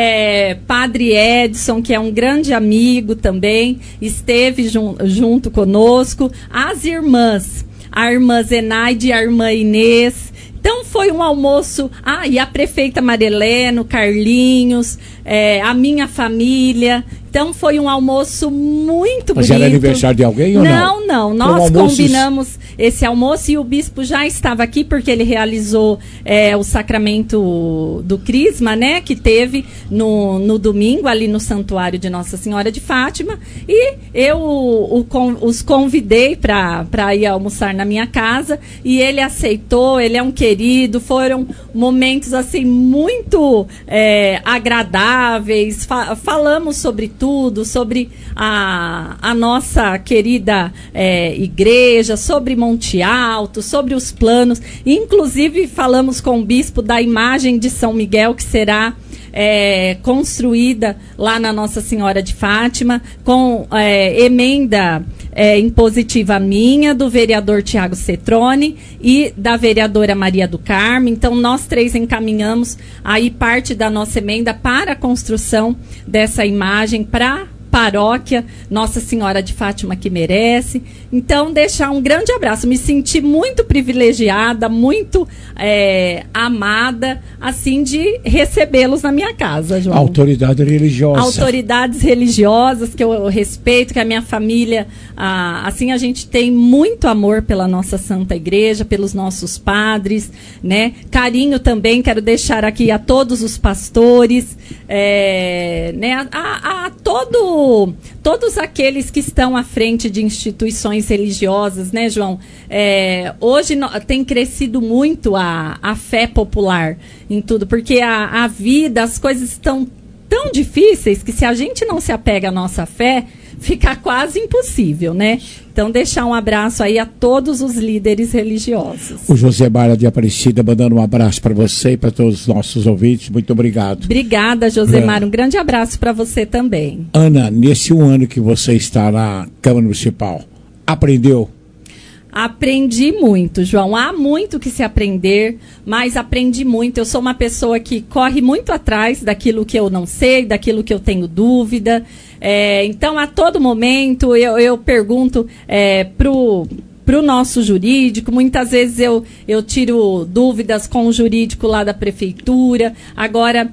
é, padre Edson, que é um grande amigo também, esteve jun junto conosco. As irmãs, a irmã Zenaide e a irmã Inês. Então foi um almoço, ah, e a prefeita Marileno, Carlinhos, é, a minha família. Então foi um almoço muito Mas bonito. Mas era aniversário de alguém ou não? Não, não. Nós um combinamos esse almoço, e o bispo já estava aqui porque ele realizou é, o sacramento do Crisma, né? Que teve no, no domingo ali no Santuário de Nossa Senhora de Fátima. E eu o, o, os convidei para ir almoçar na minha casa, e ele aceitou. Ele é um querido. Foram momentos assim muito é, agradáveis. Fa falamos sobre tudo, sobre a, a nossa querida é, igreja, sobre Monte Monte Alto, sobre os planos. Inclusive, falamos com o bispo da imagem de São Miguel, que será é, construída lá na Nossa Senhora de Fátima, com é, emenda é, impositiva minha, do vereador Tiago Cetrone e da vereadora Maria do Carmo. Então, nós três encaminhamos aí parte da nossa emenda para a construção dessa imagem, para paróquia Nossa Senhora de Fátima que merece. Então, deixar um grande abraço. Me senti muito privilegiada, muito é, amada, assim, de recebê-los na minha casa, João. Autoridade religiosa. Autoridades religiosas que eu respeito, que a minha família, ah, assim, a gente tem muito amor pela nossa Santa Igreja, pelos nossos padres, né? Carinho também, quero deixar aqui a todos os pastores, é, né? A, a, a todo todos aqueles que estão à frente de instituições religiosas, né, João? É, hoje no, tem crescido muito a, a fé popular em tudo, porque a, a vida, as coisas estão tão difíceis que se a gente não se apega à nossa fé, fica quase impossível, né? Então, deixar um abraço aí a todos os líderes religiosos. O José Mara de Aparecida mandando um abraço para você e para todos os nossos ouvintes. Muito obrigado. Obrigada, José Mara. Um grande abraço para você também. Ana, nesse um ano que você está na Câmara Municipal, aprendeu? Aprendi muito, João. Há muito que se aprender, mas aprendi muito. Eu sou uma pessoa que corre muito atrás daquilo que eu não sei, daquilo que eu tenho dúvida. É, então, a todo momento, eu, eu pergunto é, pro para o nosso jurídico. Muitas vezes eu, eu tiro dúvidas com o jurídico lá da prefeitura. Agora,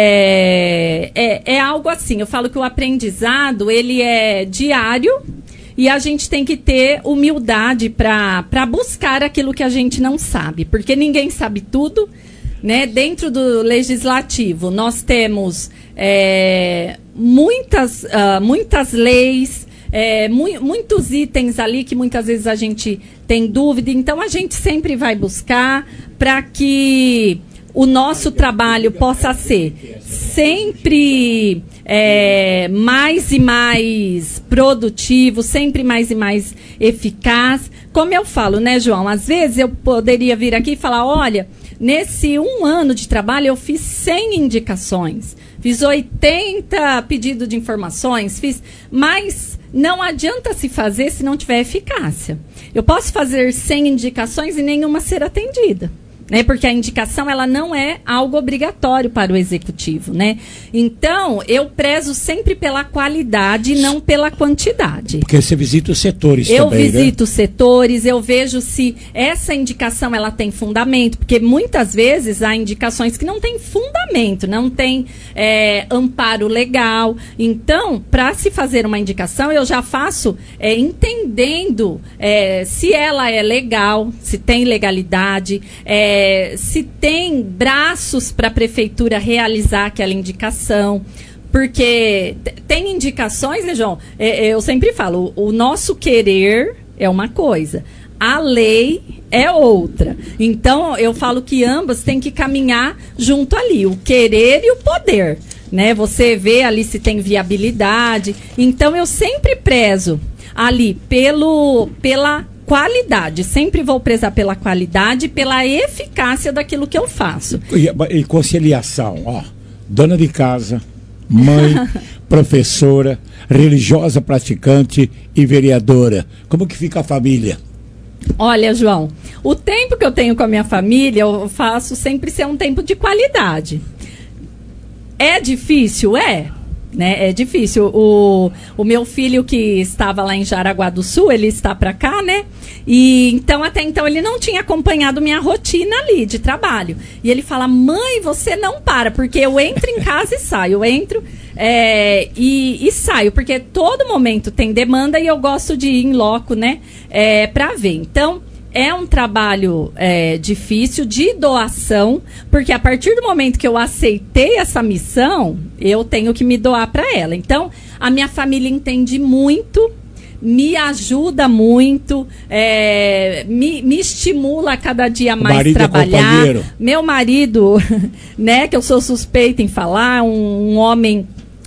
é, é, é algo assim, eu falo que o aprendizado, ele é diário, e a gente tem que ter humildade para buscar aquilo que a gente não sabe, porque ninguém sabe tudo, né? Dentro do legislativo, nós temos é, muitas, uh, muitas leis, é, mu muitos itens ali que muitas vezes a gente tem dúvida, então a gente sempre vai buscar para que o nosso trabalho possa ser sempre é, mais e mais produtivo, sempre mais e mais eficaz. Como eu falo, né, João? Às vezes eu poderia vir aqui e falar, olha, nesse um ano de trabalho eu fiz cem indicações, fiz oitenta pedidos de informações, fiz, mas não adianta se fazer se não tiver eficácia. Eu posso fazer cem indicações e nenhuma ser atendida, né? Porque a indicação, ela não é algo obrigatório para o executivo, né? Então, eu prezo sempre pela qualidade e não pela quantidade. Porque você visita os setores eu também, Eu visito os setores, eu vejo se essa indicação, ela tem fundamento, porque muitas vezes há indicações que não têm fundamento, não tem é, amparo legal. Então, para se fazer uma indicação, eu já faço é, entendendo é, se ela é legal, se tem legalidade, é, É, se tem braços para a prefeitura realizar aquela indicação, porque tem indicações, né, João? É, eu sempre falo, o, o nosso querer é uma coisa, a lei é outra. Então, eu falo que ambas têm que caminhar junto ali, o querer e o poder, né? Você vê ali se tem viabilidade. Então, eu sempre prezo ali pelo, pela qualidade, sempre vou prezar pela qualidade e pela eficácia daquilo que eu faço. E, e conciliação, ó, dona de casa, mãe, professora, religiosa praticante e vereadora. Como que fica a família? Olha, João, o tempo que eu tenho com a minha família, eu faço sempre ser um tempo de qualidade. É difícil? É. Né? É difícil. O, o meu filho que estava lá em Jaraguá do Sul, ele está para cá, né? E então, até então, ele não tinha acompanhado minha rotina ali de trabalho. E ele fala, mãe, você não para, porque eu entro em casa e saio. Eu entro é, e, e saio, porque todo momento tem demanda e eu gosto de ir em loco, né? É, para ver. Então, é um trabalho é, difícil de doação, porque a partir do momento que eu aceitei essa missão, eu tenho que me doar para ela. Então, a minha família entende muito, me ajuda muito, é, me, me estimula a cada dia mais trabalhar. É Meu marido, né, que eu sou suspeita em falar, um, um homem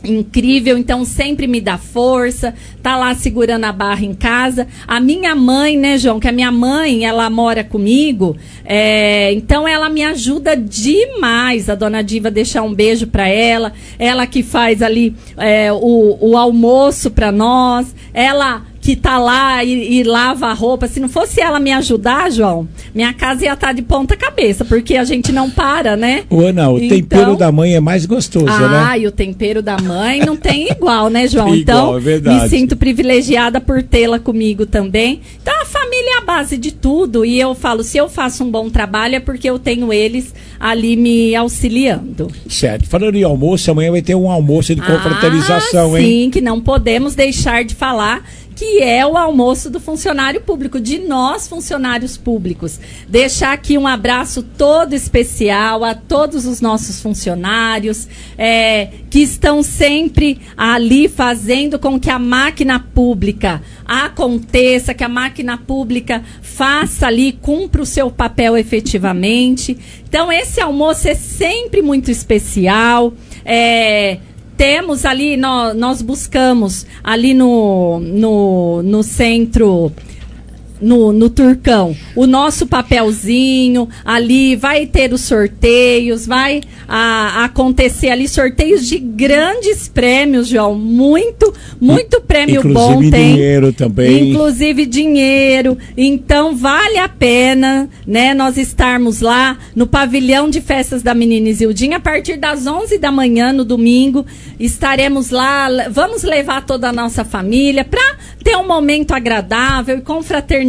incrível, então sempre me dá força, tá lá segurando a barra em casa. A minha mãe, né, João, que a minha mãe, ela mora comigo, é, então ela me ajuda demais. A dona Diva, deixar um beijo para ela, ela que faz ali é, o, o almoço para nós, ela que tá lá e, e lava a roupa. Se não fosse ela me ajudar, João, minha casa ia estar de ponta cabeça, porque a gente não para, né? Ô, Ana, o então... tempero da mãe é mais gostoso, ah, né? Ah, e o tempero da mãe não tem igual, né, João? Igual, então, é verdade. Me sinto privilegiada por tê-la comigo também. Então, a família é a base de tudo. E eu falo, se eu faço um bom trabalho, é porque eu tenho eles ali me auxiliando. Certo. Falando em almoço, amanhã vai ter um almoço de confraternização, ah, hein? Sim, que não podemos deixar de falar, que é o almoço do funcionário público, de nós funcionários públicos. Deixar aqui um abraço todo especial a todos os nossos funcionários é, que estão sempre ali fazendo com que a máquina pública aconteça, que a máquina pública faça ali, cumpra o seu papel efetivamente. Então, esse almoço é sempre muito especial. É... Temos ali, nós, nós buscamos ali no, no, no centro, no, no Turcão, o nosso papelzinho, ali vai ter os sorteios, vai a, acontecer ali sorteios de grandes prêmios, João, muito, muito prêmio inclusive bom tem. Dinheiro também. Inclusive dinheiro, então vale a pena, né, nós estarmos lá no pavilhão de festas da Menina Isildinha, a partir das onze da manhã no domingo, estaremos lá, vamos levar toda a nossa família para ter um momento agradável e confraternizar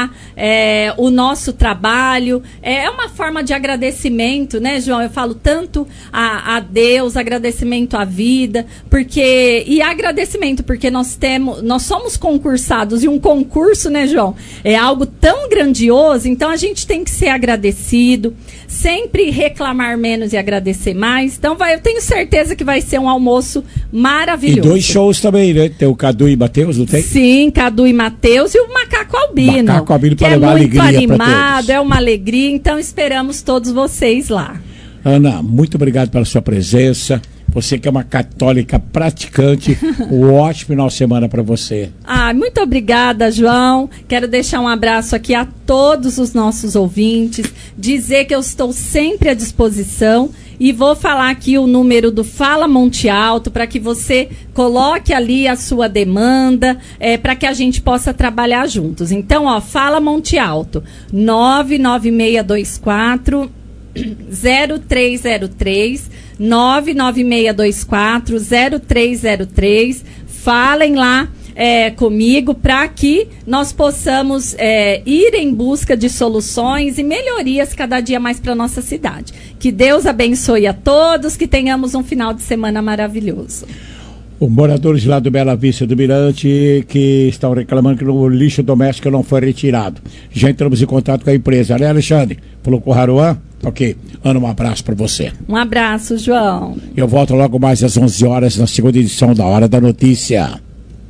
É, o nosso trabalho. É uma forma de agradecimento, né, João? Eu falo tanto a, a Deus, agradecimento à vida, porque e agradecimento porque nós temos, nós somos concursados, e um concurso, né, João, é algo tão grandioso, então a gente tem que ser agradecido, sempre reclamar menos e agradecer mais. Então vai, eu tenho certeza que vai ser um almoço maravilhoso. E dois shows também, né? Tem o Cadu e Matheus, não tem? Sim, Cadu e Matheus e o Macaco Albino. Macaco Albino, que para é levar muito alegria animado, é uma alegria, então esperamos todos vocês lá. Ana, muito obrigado pela sua presença. Você que é uma católica praticante, um ótimo final de semana para você. Ah, muito obrigada, João. Quero deixar um abraço aqui a todos os nossos ouvintes, dizer que eu estou sempre à disposição. E vou falar aqui o número do Fala Monte Alto para que você coloque ali a sua demanda, é, para que a gente possa trabalhar juntos. Então, ó, Fala Monte Alto, nove nove seis dois quatro zero três zero três, nove nove seis dois quatro zero três zero três. Falem lá É, comigo para que nós possamos é, ir em busca de soluções e melhorias cada dia mais para nossa cidade. Que Deus abençoe a todos, que tenhamos um final de semana maravilhoso. Os moradores lá do Bela Vista do Mirante que estão reclamando que o lixo doméstico não foi retirado. Já entramos em contato com a empresa, né, Alexandre? Falou com o Haruan? Ok. Ana, um abraço para você. Um abraço, João. Eu volto logo mais às onze horas na segunda edição da Hora da Notícia.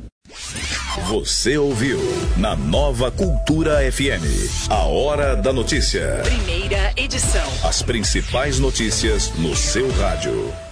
Você ouviu na Nova Cultura F M, a Hora da Notícia. Primeira edição. As principais notícias no seu rádio.